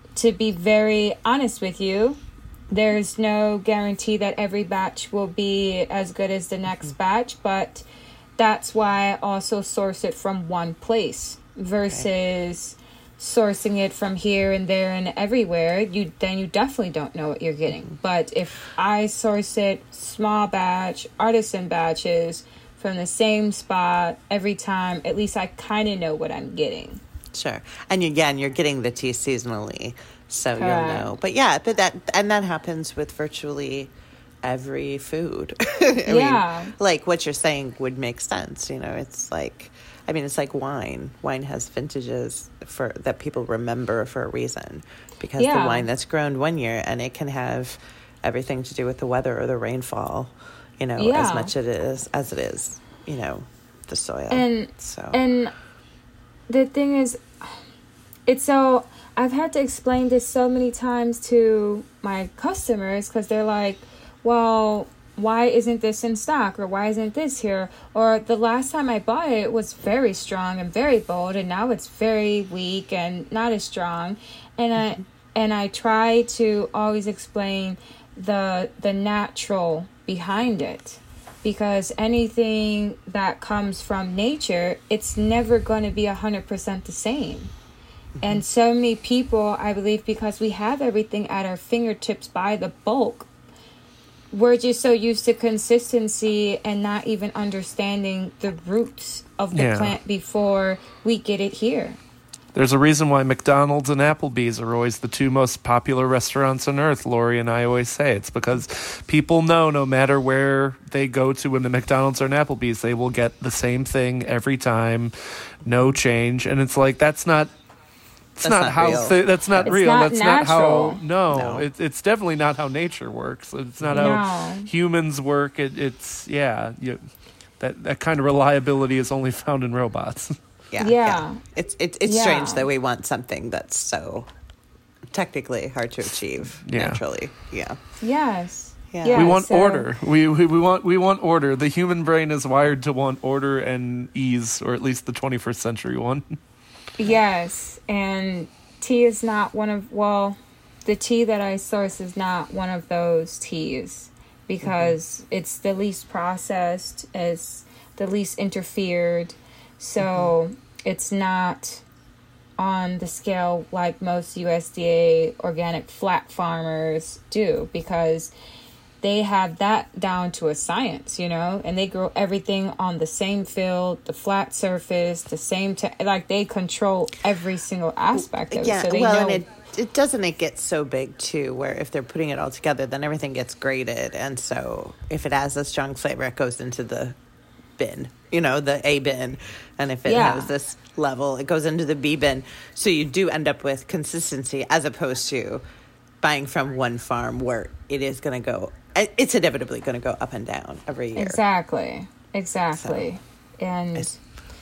to be very honest with you, there's no guarantee that every batch will be as good as the next mm-hmm. batch, but that's why I also source it from one place versus okay. sourcing it from here and there and everywhere. You then you definitely don't know what you're getting. Mm-hmm. But if I source it small batch, artisan batches from the same spot every time, at least I kind of know what I'm getting. Sure. And again, you're getting the tea seasonally, so Correct. You'll know. But yeah, but that and that happens with virtually every food. I yeah. mean, like what you're saying would make sense. You know, it's like, I mean, it's like wine. Wine has vintages for that people remember for a reason, because yeah. the wine that's grown one year, and it can have everything to do with the weather or the rainfall, you know, yeah. as much it is as it is, you know, the soil. And so and the thing is, it's so I've had to explain this so many times to my customers, because they're like, well, why isn't this in stock, or why isn't this here? Or the last time I bought it, it was very strong and very bold, and now it's very weak and not as strong. And I and I try to always explain the the natural behind it, because anything that comes from nature, it's never going to be one hundred percent the same. Mm-hmm. And so many people, I believe, because we have everything at our fingertips by the bulk, we're just so used to consistency and not even understanding the roots of the yeah. plant before we get it here. There's a reason why McDonald's and Applebee's are always the two most popular restaurants on earth, Lori and I always say. It's because people know no matter where they go to in the McDonald's or an Applebee's, they will get the same thing every time, no change. And it's like, that's not... It's that's not, not how real. Th- that's not it's real. Not that's natural. not how. No, no. It, it's definitely not how nature works. It's not no. how humans work. It, it's yeah. You, that that kind of reliability is only found in robots. Yeah, yeah. yeah. It's it's it's yeah. strange that we want something that's so technically hard to achieve yeah. naturally. Yeah. Yes. Yeah. yeah we want so. order. We, we we want we want order. The human brain is wired to want order and ease, or at least the twenty-first century one. Yes, and tea is not one of, well, the tea that I source is not one of those teas, because mm-hmm. it's the least processed, it's the least interfered, so mm-hmm. it's not on the scale like most U S D A organic flat farmers do, because they have that down to a science, you know, and they grow everything on the same field, the flat surface, the same, te- like they control every single aspect of yeah, it. So they well, know. And it, it doesn't it get so big too, where if they're putting it all together, then everything gets graded. And so if it has a strong flavor, it goes into the bin, you know, the A bin. And if it yeah. has this level, it goes into the B bin. So you do end up with consistency, as opposed to buying from one farm where it is going to go, it's inevitably going to go up and down every year. Exactly. Exactly. So, and it's,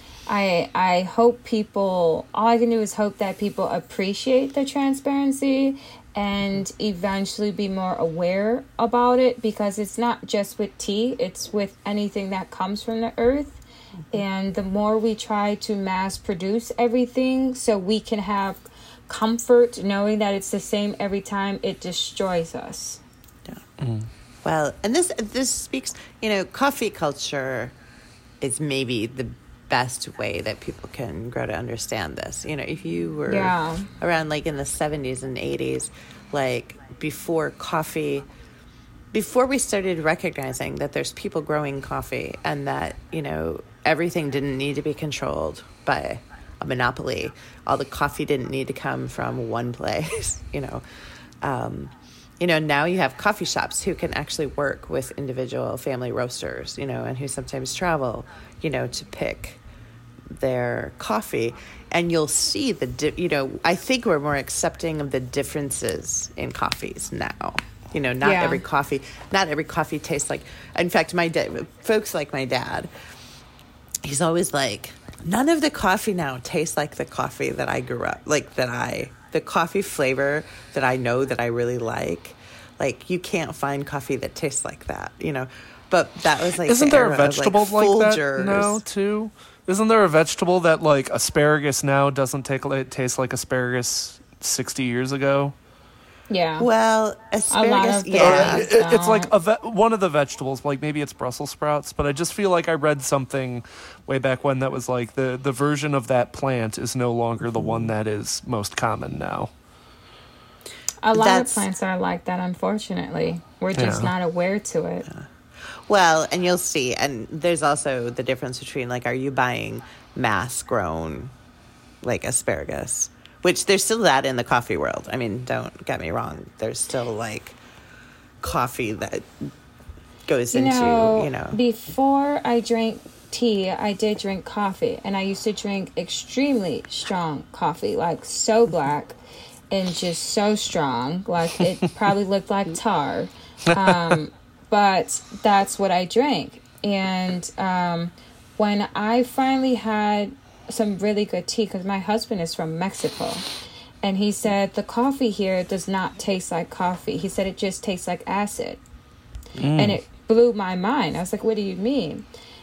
I I hope people, all I can do is hope that people appreciate the transparency and eventually be more aware about it, because it's not just with tea, it's with anything that comes from the earth. Mm-hmm. And the more we try to mass produce everything so we can have comfort knowing that it's the same every time, it destroys us. Yeah. Mm. Well, and this this speaks, you know, coffee culture is maybe the best way that people can grow to understand this. You know, if you were yeah. around like in the seventies and eighties, like before coffee, before we started recognizing that there's people growing coffee and that, you know, everything didn't need to be controlled by a monopoly. All the coffee didn't need to come from one place, you know. Um, you know, now you have coffee shops who can actually work with individual family roasters, you know, and who sometimes travel, you know, to pick their coffee. And you'll see the, di- you know, I think we're more accepting of the differences in coffees now. You know, not yeah. every coffee, not every coffee tastes like, in fact, my dad, folks like my dad, he's always like, none of the coffee now tastes like the coffee that I grew up, like that I, the coffee flavor that I know that I really like. Like, you can't find coffee that tastes like that, you know. But that was like, isn't the there a era vegetable of, like, like Folgers. that now too? Isn't there a vegetable that like asparagus now doesn't take, it tastes like asparagus sixty years ago. Yeah. Well, asparagus, yeah. It, it, it's like a ve- one of the vegetables, like maybe it's Brussels sprouts, but I just feel like I read something way back when that was like the, the version of that plant is no longer the one that is most common now. A lot That's, of plants are like that, unfortunately. We're just Yeah. not aware to it. Yeah. Well, and you'll see, and there's also the difference between, like, are you buying mass-grown, like, asparagus? Which there's still that in the coffee world. I mean, don't get me wrong. There's still, like, coffee that goes You into, know, you know. before I drank tea, I did drink coffee. And I used to drink extremely strong coffee, like so black and just so strong. Like, it probably looked like tar. Um, but that's what I drank. And um, when I finally had some really good tea, because my husband is from Mexico, and he said the coffee here does not taste like coffee. He said it just tastes like acid. Mm. And it blew my mind. I was like, what do you mean?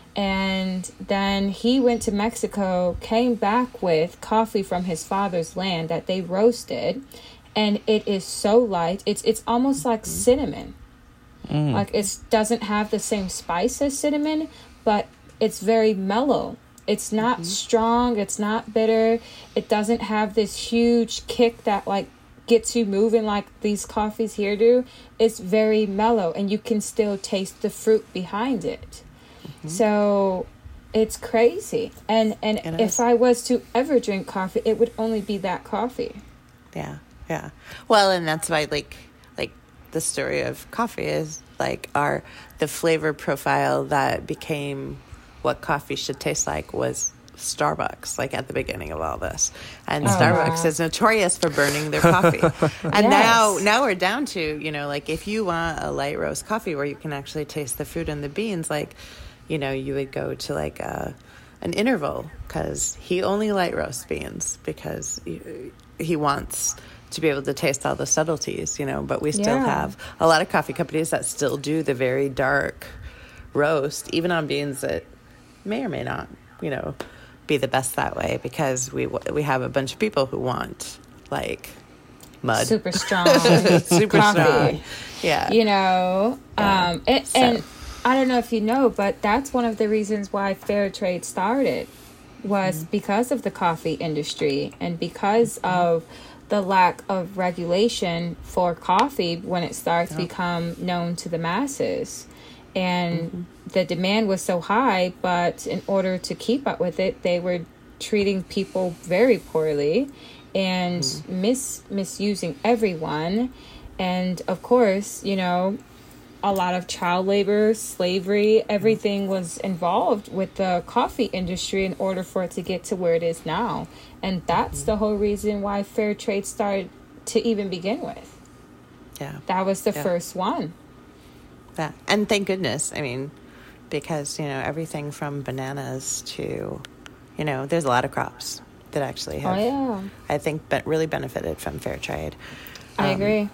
And then he went to Mexico, came back with coffee from his father's land that they roasted, and it is so light. It's it's almost like mm. cinnamon. Mm. Like, it doesn't have the same spice as cinnamon, but it's very mellow. It's not mm-hmm. strong. It's not bitter. It doesn't have this huge kick that, like, gets you moving like these coffees here do. It's very mellow, and you can still taste the fruit behind it. Mm-hmm. So it's crazy. And and it if is. I was to ever drink coffee, it would only be that coffee. Yeah, yeah. Well, and that's why, like, like the story of coffee is, like, our the flavor profile that became what coffee should taste like was Starbucks, like, at the beginning of all this. And oh, Starbucks wow. is notorious for burning their coffee. And yes. now now we're down to, you know, like, if you want a light roast coffee where you can actually taste the fruit and the beans, like, you know, you would go to, like, a, an interval, because he only light roasts beans because he, he wants to be able to taste all the subtleties, you know. But we still yeah. have a lot of coffee companies that still do the very dark roast, even on beans that may or may not, you know, be the best that way, because we we have a bunch of people who want, like, mud, super strong, super coffee. strong, yeah, you know. Yeah. Um, it, so. And I don't know if you know, but that's one of the reasons why fair trade started, was mm-hmm. because of the coffee industry and because mm-hmm. of the lack of regulation for coffee when it starts to yeah. become known to the masses. And mm-hmm. the demand was so high, but in order to keep up with it, they were treating people very poorly and mm-hmm. mis misusing everyone. And of course, you know, a lot of child labor, slavery, everything was involved with the coffee industry in order for it to get to where it is now. And that's mm-hmm. the whole reason why fair trade started to even begin with. Yeah. That was the yeah. first one. Yeah. And thank goodness. I mean, because, you know, everything from bananas to, you know, there's a lot of crops that actually have, oh, yeah. I think, be- really benefited from fair trade. I um, agree.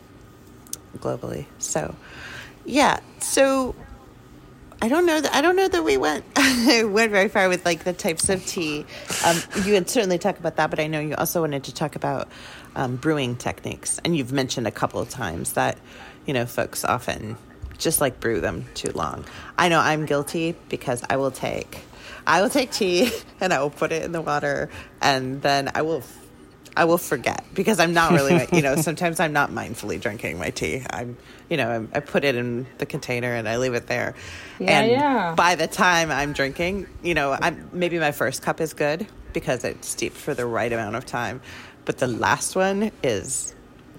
Globally. So, yeah. So, I don't know that I don't know that we went went very far with, like, the types of tea. Um, you had certainly talked about that, but I know you also wanted to talk about um, brewing techniques, and you've mentioned a couple of times that, you know, folks often just, like, brew them too long. I know I'm guilty, because I will take I will take tea and I will put it in the water, and then I will I will forget, because I'm not really, you know, sometimes I'm not mindfully drinking my tea. I'm, you know, I put it in the container and I leave it there. Yeah, and yeah. by the time I'm drinking, you know, I'm, maybe my first cup is good because it's steeped for the right amount of time. But the last one is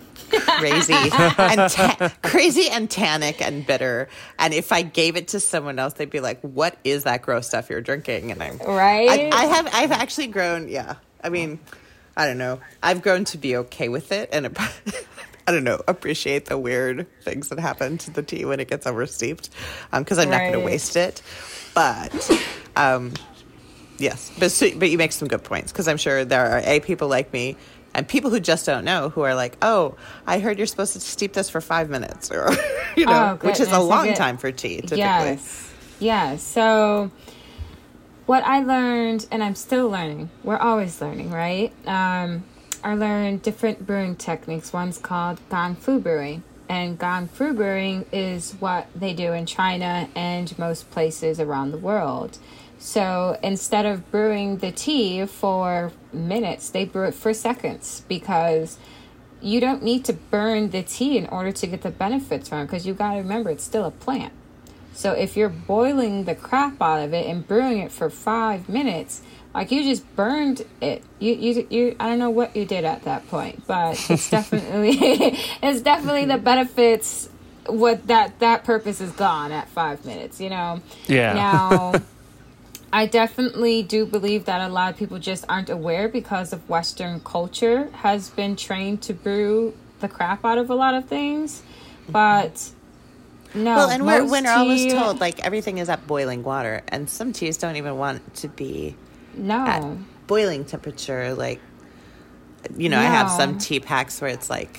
crazy and ta- crazy and tannic and bitter. And if I gave it to someone else, they'd be like, "What is that gross stuff you're drinking?" And I'm right. I, I have I've actually grown. Yeah, I mean, I don't know. I've grown to be okay with it, and it, I don't know, appreciate the weird things that happen to the tea when it gets oversteeped, because um, I'm right. not going to waste it. But um, yes, but so, but you make some good points, because I'm sure there are a people like me. And people who just don't know, who are like, "Oh, I heard you're supposed to steep this for five minutes," or you know, oh, which is a long good. time for tea, typically. Yes, yeah. So, what I learned, and I'm still learning. We're always learning, right? Um, I learned different brewing techniques. One's called Gong Fu brewing. And Gong Fu brewing is what they do in China and most places around the world. So instead of brewing the tea for minutes, they brew it for seconds, because you don't need to burn the tea in order to get the benefits from it, because you got to remember it's still a plant. So if you're boiling the crap out of it and brewing it for five minutes, like you just burned it. You you you. I don't know what you did at that point, but it's definitely it's definitely the benefits. What that that purpose is gone at five minutes. You know. Yeah. Now, I definitely do believe that a lot of people just aren't aware, because of Western culture has been trained to brew the crap out of a lot of things, but. No, well, and we're, when we're always tea- told, like, everything is at boiling water, and some teas don't even want to be no at boiling temperature. Like, you know, I have No. some tea packs where it's like,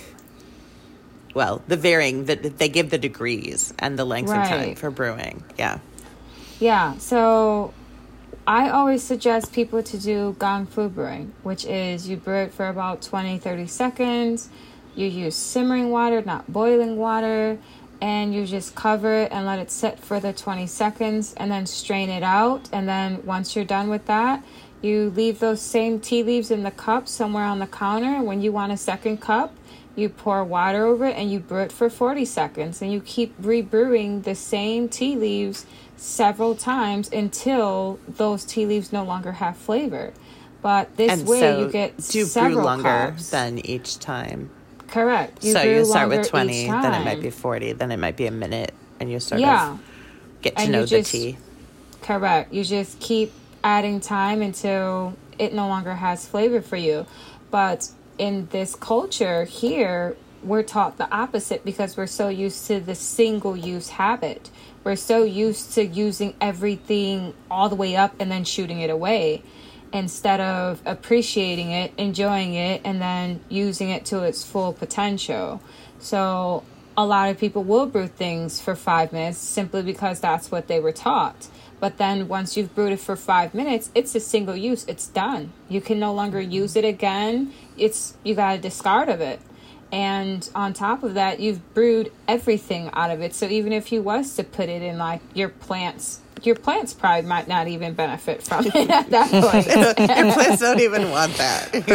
well, the varying, the, they give the degrees and the length of time Right. for brewing. Yeah. Yeah, so I always suggest people to do Gong Fu brewing, which is you brew it for about twenty, thirty seconds. You use simmering water, not boiling water, and you just cover it and let it sit for the twenty seconds and then strain it out. And then once you're done with that, you leave those same tea leaves in the cup somewhere on the counter. When you want a second cup, you pour water over it and you brew it for forty seconds. And you keep rebrewing the same tea leaves several times until those tea leaves no longer have flavor. But this And way so you get do you several brew longer cups. than each time? Correct. so brew you start longer with twenty, each then it might time. be forty, then it might be a minute, and you sort Yeah. of get to And know you the just- tea. Correct. You just keep adding time until it no longer has flavor for you. But in this culture here, we're taught the opposite, because we're so used to the single use habit. We're so used to using everything all the way up and then shooting it away, instead of appreciating it, enjoying it, and then using it to its full potential. So a lot of people will brew things for five minutes simply because that's what they were taught. But then once you've brewed it for five minutes, it's a single use. It's done. You can no longer use it again. It's you got to discard of it. And on top of that, you've brewed everything out of it. So even if you was to put it in like your plants, your plants probably might not even benefit from it at that point. Your plants don't even want that.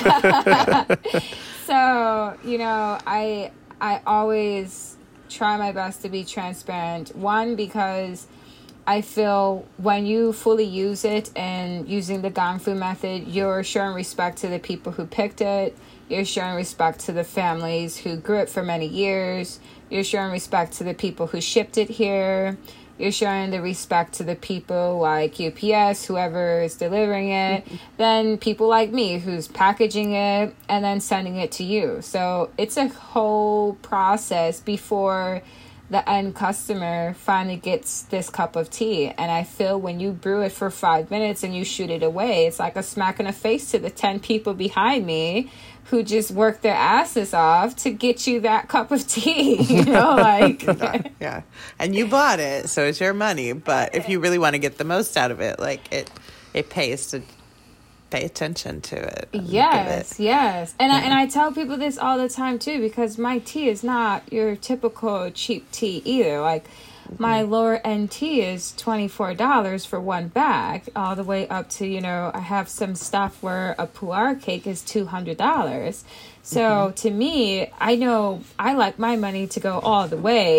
Yeah. So, you know, I I always try my best to be transparent. One, because I feel when you fully use it and using the Gong Fu method, you're showing respect to the people who picked it. You're showing respect to the families who grew it for many years. You're showing respect to the people who shipped it here. You're showing the respect to the people like U P S, whoever is delivering it. Then people like me who's packaging it and then sending it to you. So it's a whole process before the end customer finally gets this cup of tea. And I feel when you brew it for five minutes and you shoot it away, it's like a smack in the face to the ten people behind me who just worked their asses off to get you that cup of tea. You know, like Yeah. And you bought it, so it's your money. But if you really want to get the most out of it, like it it pays to pay attention to it. and yes, give it- yes. And I, and I tell people this all the time too, because my tea is not your typical cheap tea either. Like my lower end tea is twenty-four dollars for one bag, all the way up to, you know, I have some stuff where a pu'er cake is two hundred dollars. So mm-hmm. to me, I know I like my money to go all the way.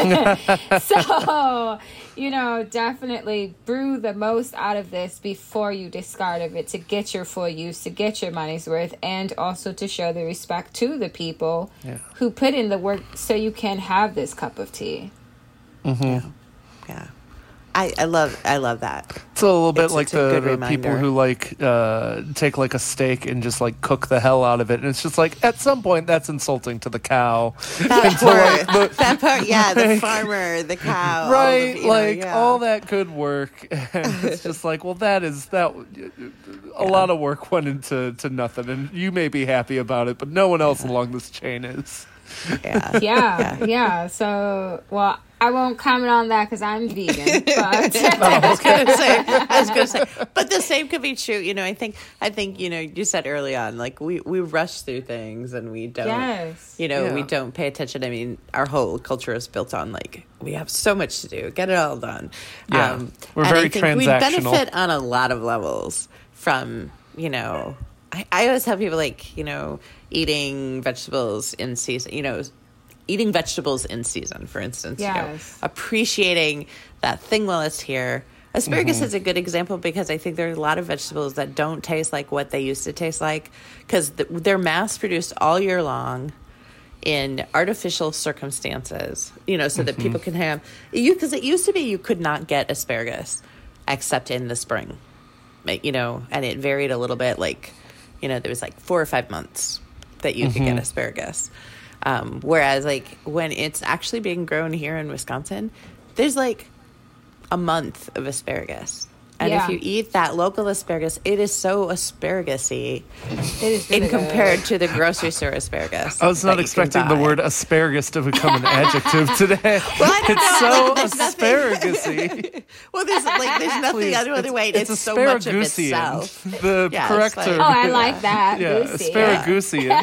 So, you know, definitely brew the most out of this before you discard of it to get your full use, to get your money's worth, and also to show the respect to the people yeah. who put in the work so you can have this cup of tea. Mm-hmm. Yeah. Yeah. I, I love I love that. It's a little bit It's like such a the, good the people reminder. who like uh, take like a steak and just like cook the hell out of it, and it's just like at some point that's insulting to the cow. That And to, like, part, the- that part, yeah, the like- farmer, the cow, all right? of, you know, like yeah. all that good work, and it's just like, well, that is that. A Yeah. lot of work went into to nothing, and you may be happy about it, but no one else along this chain is. Yeah. Yeah, yeah. So, well, I won't comment on that because I'm vegan. But I was gonna say, I was gonna say, but the same could be true. You know, I think, I think, you know, you said early on, like we we rush through things and we don't, yes. you know, Yeah. we don't pay attention. I mean, our whole culture is built on like we have so much to do, get it all done. Yeah. We're and very I think we transactional. benefit on a lot of levels from, you know, I, I always tell people like, you know, eating vegetables in season, you know. Eating vegetables in season, for instance, Yes. you know, appreciating that thing while it's here. Asparagus Mm-hmm. is a good example because I think there are a lot of vegetables that don't taste like what they used to taste like because th- they're mass produced all year long in artificial circumstances, you know, so that Mm-hmm. people can have you because it used to be you could not get asparagus except in the spring, you know, and it varied a little bit. Like, you know, there was like four or five months that you could get Mm-hmm. asparagus. Um, whereas, like, when it's actually being grown here in Wisconsin, there's, like, a month of asparagus. And Yeah. if you eat that local asparagus, it is so asparagus-y It is really in compared to the grocery store asparagus. I was that not you can expecting the buy. word asparagus to become an adjective today. Well, I don't It's know, so like, there's nothing- asparagousy. Well, there's, like, there's nothing Please, other, other way. It's, it's so much of asparagusian. itself. The Yeah, it's correct like- term. Oh, I like that. Yeah, Goosey. asparagusian.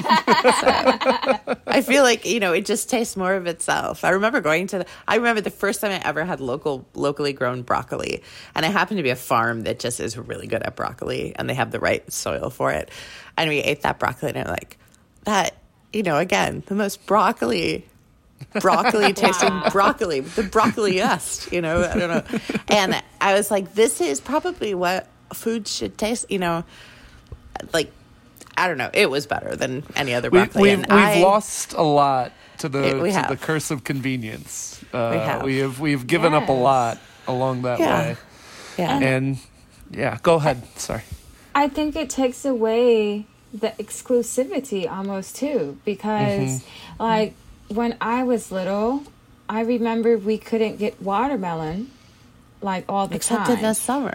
I feel like, you know, it just tastes more of itself. I remember going to the, I remember the first time I ever had local, locally grown broccoli. And I happened to be a farm that just is really good at broccoli and they have the right soil for it. And we ate that broccoli and I'm like, that, you know, again, the most broccoli, broccoli tasting Wow. broccoli, the broccoliest, you know, I don't know. And I was like, this is probably what food should taste, you know, like, I don't know. It was better than any other We, broccoli. we've and we've I, lost a lot to the Yeah, we to have. the curse of convenience. Uh, We have. we have we've given up a Yes. lot along that Yeah. way. yeah. And yeah, go ahead. Sorry. I think it takes away the exclusivity almost too because Mm-hmm. like when I was little, I remember we couldn't get watermelon like all the Except time. in the summer.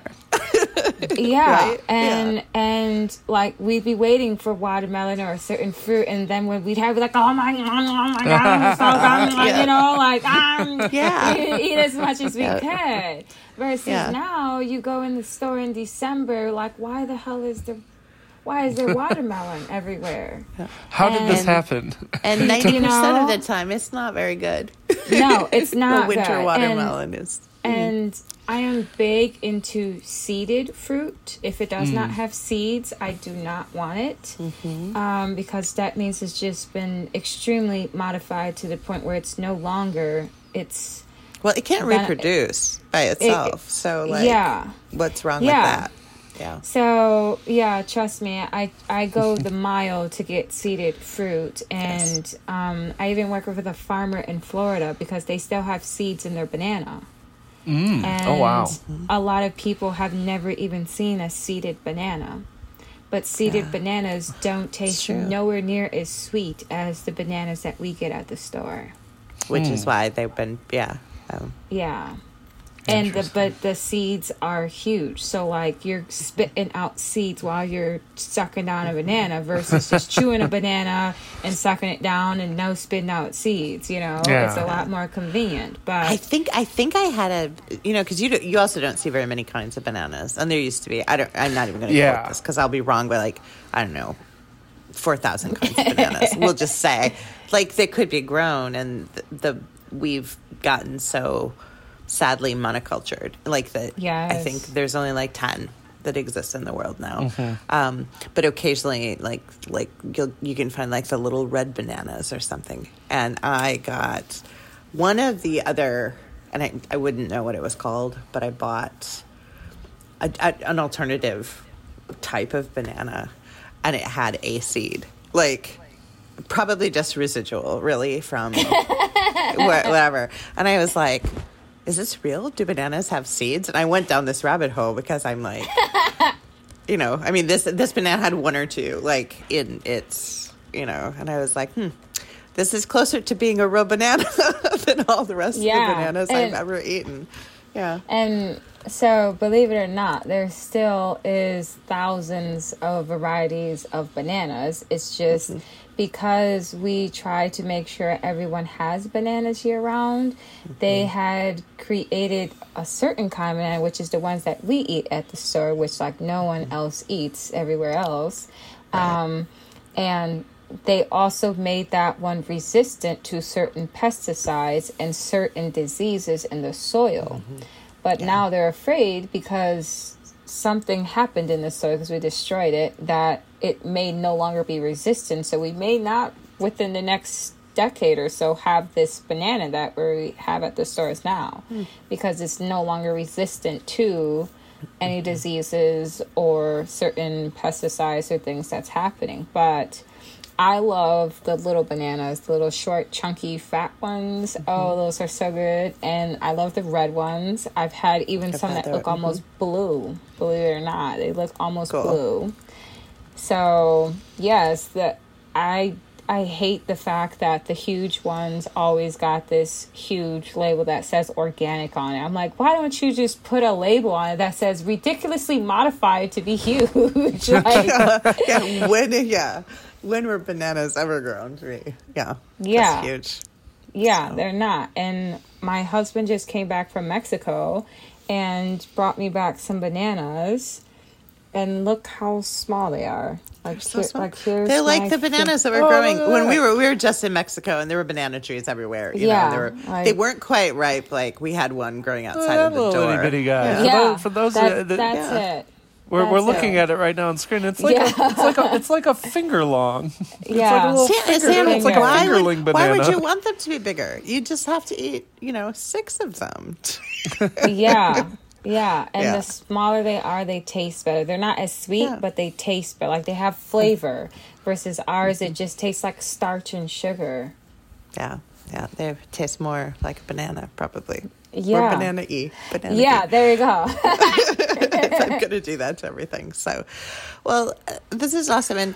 yeah, Right? and Yeah. and like we'd be waiting for watermelon or a certain fruit, and then when we'd have it, like, oh my god, oh my god, it's so good, like, Yeah. you know, like um, Yeah. eat, eat as much as we Yeah. could. Versus Yeah. now, you go in the store in December, like, why the hell is there, why is there watermelon everywhere? How did this And- happen? And ninety percent know? of the time, it's not very good. No, it's not the winter good. watermelon is. And I am big into seeded fruit. If it does not have seeds, I do not want it um, because that means it's just been extremely modified to the point where it's no longer. It's Well, it can't That- reproduce by itself. so, like, yeah. what's wrong Yeah. with that? Yeah. So yeah, trust me, I I go the mile to get seeded fruit, and um, I even work with a farmer in Florida because they still have seeds in their banana. Mm. And Oh wow. a lot of people have never even seen a seeded banana. But seeded Yeah. bananas don't taste true. nowhere near as sweet as the bananas that we get at the store. Which is why they've been, yeah. Um, Yeah. And the but the seeds are huge. So like you're spitting out seeds while you're sucking down a banana versus just chewing a banana and sucking it down and no spitting out seeds, you know. Yeah. It's a lot more convenient. But I think I think I had a, you know, because you do, you also don't see very many kinds of bananas, and there used to be. I don't. I'm not even going to Yeah. quote this because I'll be wrong by like I don't know, four thousand kinds of bananas. We'll just say like they could be grown, and the, the we've gotten so sadly monocultured. Like that. I Yes. think there's only like ten that exist in the world now. Um, but occasionally, like like you'll you can find like the little red bananas or something. And I got one of the other, and I, I wouldn't know what it was called, but I bought a, a, an alternative type of banana, and it had a seed, like probably just residual, really, from wh- whatever. And I was like, is this real? Do bananas have seeds? And I went down this rabbit hole because I'm like, you know, I mean, this this banana had one or two, like, in its, you know, and I was like, hmm, this is closer to being a real banana than all the rest Yeah, of the bananas and- I've ever eaten. Yeah. And so, believe it or not, there still is thousands of varieties of bananas. It's just mm-hmm. because we try to make sure everyone has bananas year round, mm-hmm. they had created a certain kind of banana, which is the ones that we eat at the store, which like no one else eats everywhere else. Right. Um, and they also made that one resistant to certain pesticides and certain diseases in the soil. Mm-hmm. But yeah. now they're afraid because something happened in the soil because we destroyed it, that it may no longer be resistant. So we may not, within the next decade or so, have this banana that we have at the stores now mm. because it's no longer resistant to any diseases or certain pesticides or things that's happening. But I love the little bananas, the little short, chunky, fat ones. Mm-hmm. Oh, those are so good. And I love the red ones. I've had even I've some that look mm-hmm. almost blue, believe it or not. They look almost cool. blue. So, yes, the, I I hate the fact that the huge ones always got this huge label that says organic on it. I'm like, why don't you just put a label on it that says ridiculously modified to be huge? Like, yeah, yeah, when, yeah. When were bananas ever grown to be? Yeah. Yeah. That's huge. Yeah, so. They're not. And my husband just came back from Mexico and brought me back some bananas. And look how small they are. Like, so here, small. like here's They're like the bananas that were oh, growing look. when we were we were just in Mexico, and there were banana trees everywhere. You yeah, know, they were like, they weren't quite ripe. Like we had one growing outside uh, of the door. Little itty bitty guy. Yeah, yeah. For those, that, uh, that, that's yeah. it. We're That's we're looking it. at it right now on screen. It's like Yeah. a, it's like a it's like a finger long. It's Yeah. like a little Sam, finger, Sam, it's like why a fingerling would, banana. Why would you want them to be bigger? You just have to eat, you know, six of them. Yeah. Yeah. And Yeah. the smaller they are, they taste better. They're not as sweet, Yeah. but they taste better. Like they have flavor versus ours, it just tastes like starch and sugar. Yeah, yeah, they taste more like a banana, probably. Yeah. Or banana-y. Banana Yeah, there you go. I'm going to do that to everything. So, well, uh, this is awesome. And,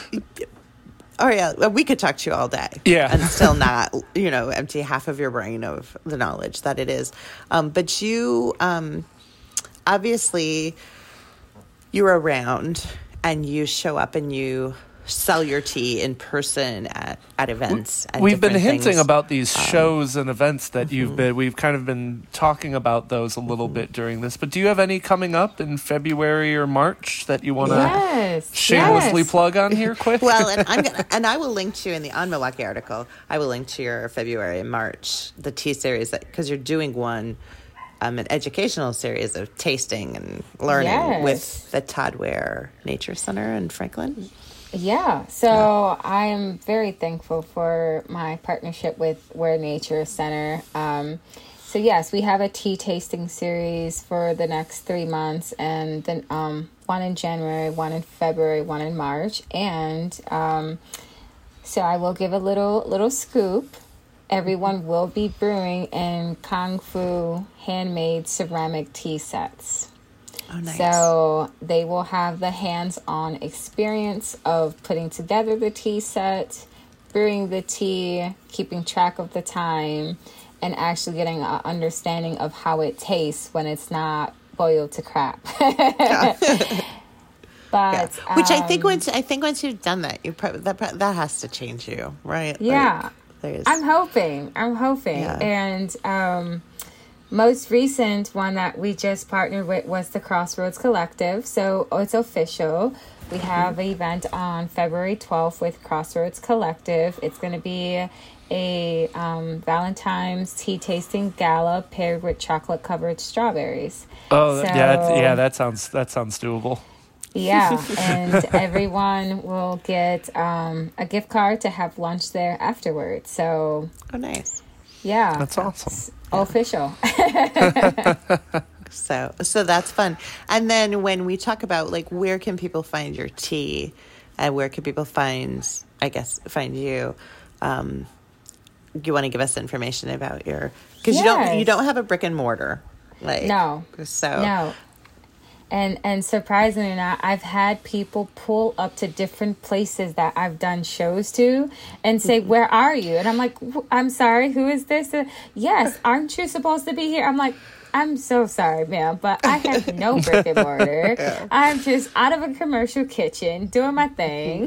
Ariel, we could talk to you all day. Yeah. And still not, you know, empty half of your brain of the knowledge that it is. Um, but you, um, obviously, you're around and you show up and you sell your tea in person at, at events. And we've been hinting things. about these um, shows and events that mm-hmm. you've been, we've kind of been talking about those a little mm-hmm. bit during this, but do you have any coming up in February or March that you want to yes, shamelessly yes. plug on here quick? Well, and I'm gonna, and I will link to you in the On Milwaukee article, I will link to your February and March, the tea series, because you're doing one, um, an educational series of tasting and learning yes. with the Todd Ware Nature Center in Franklin. Yeah, so yeah. I am very thankful for my partnership with Ware Nature Center. Um, so yes, we have a tea tasting series for the next three months, and then um, one in January, one in February, one in March, and um, so I will give a little little scoop. Everyone will be brewing in Kung Fu handmade ceramic tea sets. Oh, nice. So they will have the hands-on experience of putting together the tea set, brewing the tea, keeping track of the time, and actually getting an understanding of how it tastes when it's not boiled to crap. Yeah. But yeah. Which um, I think once I think once you've done that, you probably that that has to change you, right? Yeah, like, I'm hoping. I'm hoping, yeah. and. Um, Most recent one that we just partnered with was the Crossroads Collective. So it's official. We have an event on February twelfth with Crossroads Collective. It's going to be a um, Valentine's tea tasting gala paired with chocolate covered strawberries. Oh, so, yeah, that's, yeah. That sounds that sounds doable. Yeah, and everyone will get um, a gift card to have lunch there afterwards. So, oh, nice. Yeah, that's awesome. Official. so so that's fun. And then when we talk about like where can people find your tea and where can people find I guess find you, um you want to give us information about your because yes. you don't you don't have a brick and mortar, like no so no And and surprisingly enough, I've had people pull up to different places that I've done shows to and say, "Where are you?" And I'm like, "I'm sorry, who is this?" Uh, yes, aren't you supposed to be here? I'm like, I'm so sorry, ma'am, but I have no brick and mortar. Yeah. I'm just out of a commercial kitchen doing my thing.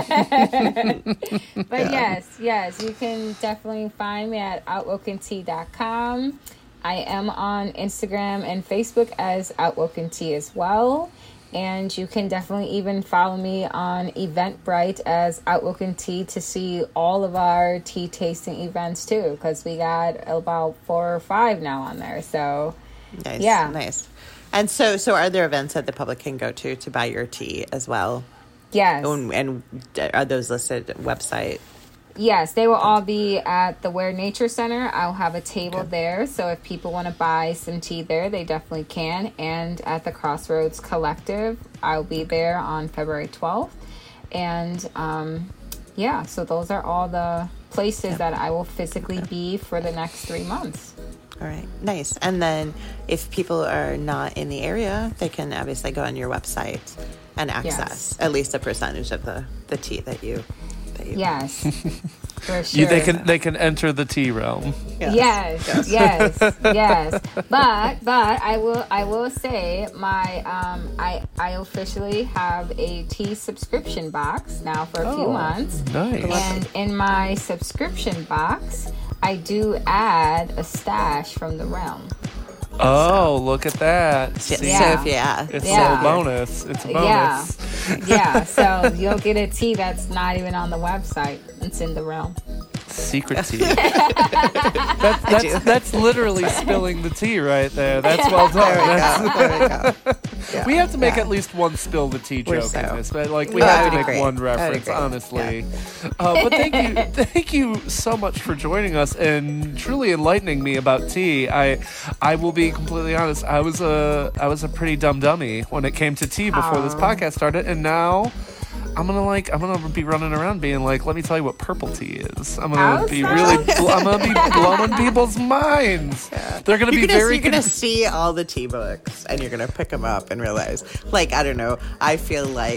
But yeah. yes, yes, you can definitely find me at outwoken tea dot com. I am on Instagram and Facebook as Outwoken Tea as well. And you can definitely even follow me on Eventbrite as Outwoken Tea to see all of our tea tasting events too, because we got about four or five now on there. So, nice, yeah, nice. And so, so are there events that the public can go to to buy your tea as well? Yes. And, and are those listed website? Yes, they will all be at the Ware Nature Center. I'll have a table okay. there, so if people want to buy some tea there, they definitely can. And at the Crossroads Collective, I'll be there on February twelfth. And um, yeah, so those are all the places yeah. that I will physically okay. be for the next three months. All right, nice. And then if people are not in the area, they can obviously go on your website and access yes. at least a percentage of the, the tea that you... Yes, for sure. You, they can they can enter the tea realm. Yes, yes, yes, yes. But but I will I will say my um I I officially have a tea subscription box now for a oh, few months. Nice. And in my subscription box, I do add a stash from the realm. Oh, so. Look at that. See? Yeah. So, yeah. It's yeah. a bonus. It's a bonus. Yeah. yeah. So you'll get a tea that's not even on the website. It's in the realm. Secret tea. that, that's, that's literally spilling the tea right there. That's well done. There we go. There we go. Yeah. We have to make yeah. at least one spill the tea We're joke so. in this, but like we oh, have to make agree. one reference, honestly. Yeah. Uh, but thank you, thank you so much for joining us and truly enlightening me about tea. I, I will be completely honest. I was a, I was a pretty dumb dummy when it came to tea before Aww. this podcast started, and now. I'm gonna like. I'm gonna be running around being like, "Let me tell you what purple tea is." I'm gonna oh, be so? really. Bl- I'm gonna be blowing people's minds. Yeah. They're gonna you're be gonna, very. You're gonna see all the tea books, and you're gonna pick them up and realize, like, I don't know. I feel like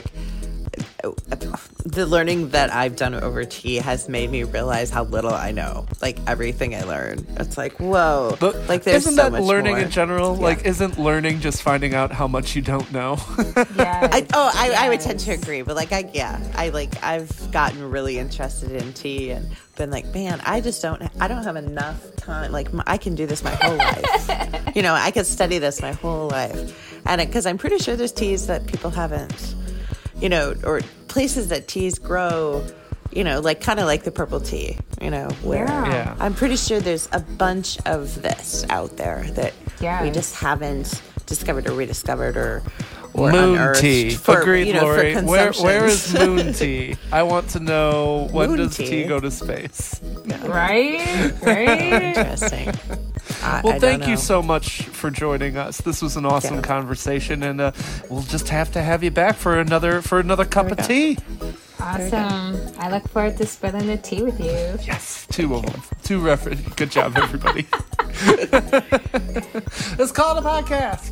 the learning that I've done over tea has made me realize how little I know. Like everything I learn, it's like whoa. But like there's isn't so that much learning more. in general? Yeah. Like, isn't learning just finding out how much you don't know? Yes. I, oh, I, yes. I would tend to agree, but like I yeah, I like I've gotten really interested in tea and been like, man, I just don't I don't have enough time. Like my, I can do this my whole life. You know, I could study this my whole life, and because I'm pretty sure there's teas that people haven't. You know, or places that teas grow, you know, like kind of like the purple tea, you know, where yeah. Yeah. I'm pretty sure there's a bunch of this out there that yes. we just haven't discovered or rediscovered or, or moon unearthed tea. for, Agreed, you know, Lori. for Where, consumption. where is moon tea? I want to know when Moon does tea? tea go to space? Yeah. Right? Right? Interesting. I, Well, I thank don't you know. so much for joining us. This was an awesome Yeah. conversation, and uh, we'll just have to have you back for another for another cup we of go. tea. Awesome. I look forward to spilling the tea with you. Yes, two of them. Two reference. Good job, everybody. Let's call it a podcast.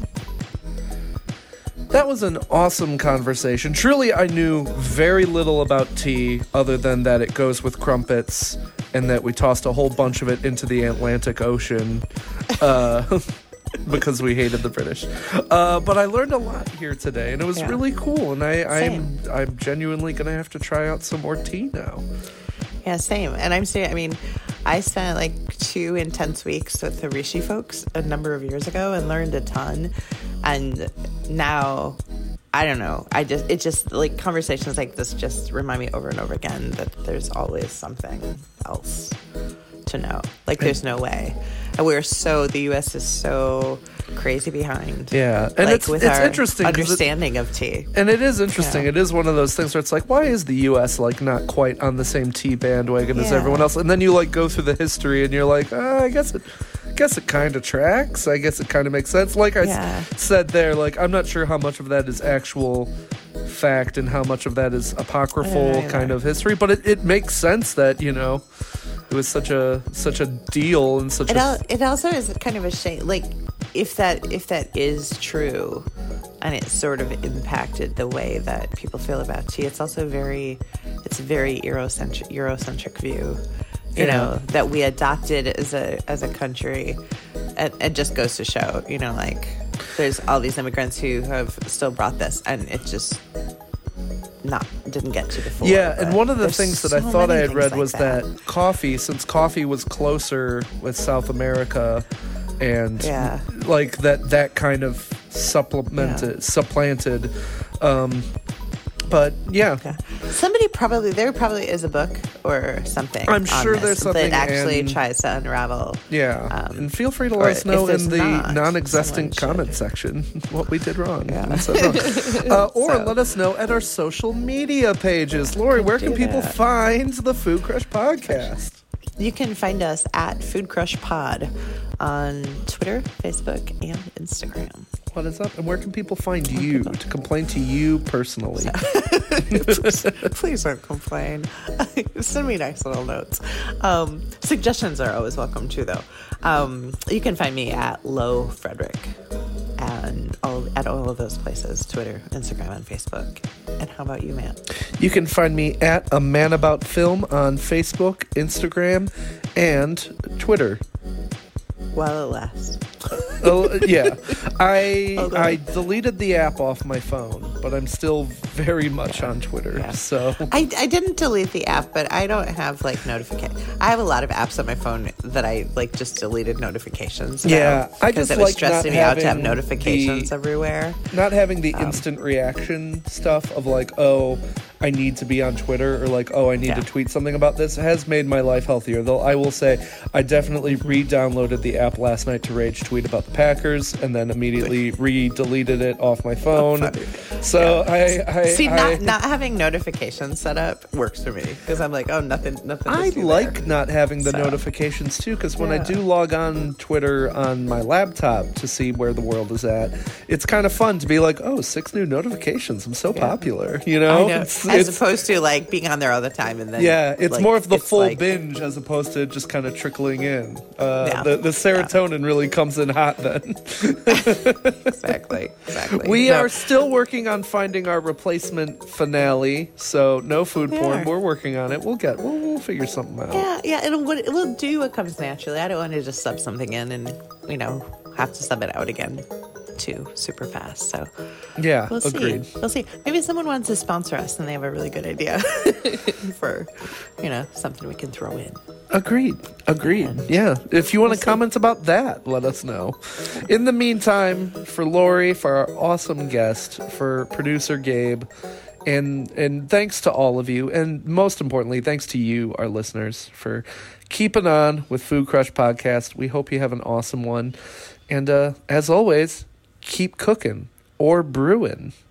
That was an awesome conversation. Truly, I knew very little about tea other than that it goes with crumpets and that we tossed a whole bunch of it into the Atlantic Ocean uh, because we hated the British. Uh, but I learned a lot here today, and it was Yeah. really cool. And I, I'm, Same. I'm genuinely going to have to try out some more tea now. Yeah, same. And I'm saying, I mean, I spent like two intense weeks with the Rishi folks a number of years ago and learned a ton. And now, I don't know. I just, it just, like, conversations like this just remind me over and over again that there's always something else to know. Like, there's no way. And we're so, the U S is so crazy behind. Yeah. And like, it's, with it's our interesting. 'cause it- understanding of tea. And it is interesting. Yeah. It is one of those things where it's like, why is the U S like not quite on the same tea bandwagon as Yeah. everyone else? And then you like go through the history and you're like, oh, I guess it, I guess it kind of tracks. I guess it kind of makes sense. Like I Yeah. s- said there, like I'm not sure how much of that is actual fact and how much of that is apocryphal either. kind of history, but it, it makes sense that you know it was such a such a deal and such It, a al- it also is kind of a shame. Like, if that if that is true, and it sort of impacted the way that people feel about tea, it's also very, it's a very Eurocentric Eurocentric view. You Yeah. know, that we adopted as a as a country it, it just goes to show, you know, like there's all these immigrants who have still brought this, and it just not didn't get to the fore. Yeah, and one of the There's things that I so thought I many had things read like was that. that. coffee, since coffee was closer with South America, and Yeah. like that that kind of supplemented Yeah. supplanted. Um, but yeah. Yeah. Somebody probably there probably is a book or something. I'm on sure this there's something that actually in- tries to unravel. Yeah, Um, and feel free to or let us know if there's in the not, non-existent someone comment should. section what we did wrong. Yeah. and said wrong. Uh, or So- let us know at our social media pages. Lori, where can do people that. find the Food Crush podcast? You can find us at Food Crush Pod on Twitter, Facebook, and Instagram. What is up? And where can people find you to complain to you personally? Please don't complain. Send me nice little notes. Um, suggestions are always welcome too, though. Um, you can find me at Low Frederick and all at all of those places: Twitter, Instagram, and Facebook. And how about you, Matt? You can find me at A Man About Film on Facebook, Instagram, and Twitter. While it lasts. Oh, yeah. I Although- I deleted the app off my phone, but I'm still very much on Twitter. Yeah. So I, I didn't delete the app, but I don't have like notification. I have a lot of apps on my phone that I like just deleted notifications. Yeah, I because just it was like stressing not me out to have having notifications the- everywhere. not having the Um, instant reaction stuff of like, oh, I need to be on Twitter, or like, oh, I need Yeah. to tweet something about this has made my life healthier. Though I will say, I definitely re-downloaded the app last night to rage tweet about the Packers, and then immediately re-deleted it off my phone. Funny. So I, I See, I, not not having notifications set up works for me because I'm like, oh, nothing, nothing. to I see like there. not having the So. notifications too, because when I Yeah. do log on Twitter on my laptop to see where the world is at, it's kind of fun to be like, oh, six new notifications. I'm so popular, you know? I know. It's- As it's- opposed to like being on there all the time and then yeah, it's like, more of the it's full like- binge as opposed to just kind of trickling in. Uh, Yeah. the, the serotonin really comes in hot then. Exactly, exactly. We No. are still working on finding our replacement finale, so no food We porn. are. We're working on it. We'll get. We'll, we'll figure something out. Yeah, yeah, it'll what it will do what comes naturally. I don't want to just sub something in and you know have to sub it out again too super fast. So Yeah, we'll agreed. see. We'll see. Maybe someone wants to sponsor us and they have a really good idea for you know something we can throw in. Agreed. Agreed. Yeah. If you want to see. comment about that, let us know. In the meantime, for Lori, for our awesome guest, for producer Gabe, and and thanks to all of you, and most importantly, thanks to you, our listeners, for keeping on with Food Crush Podcast. We hope you have an awesome one. And uh, as always, keep cooking or brewing.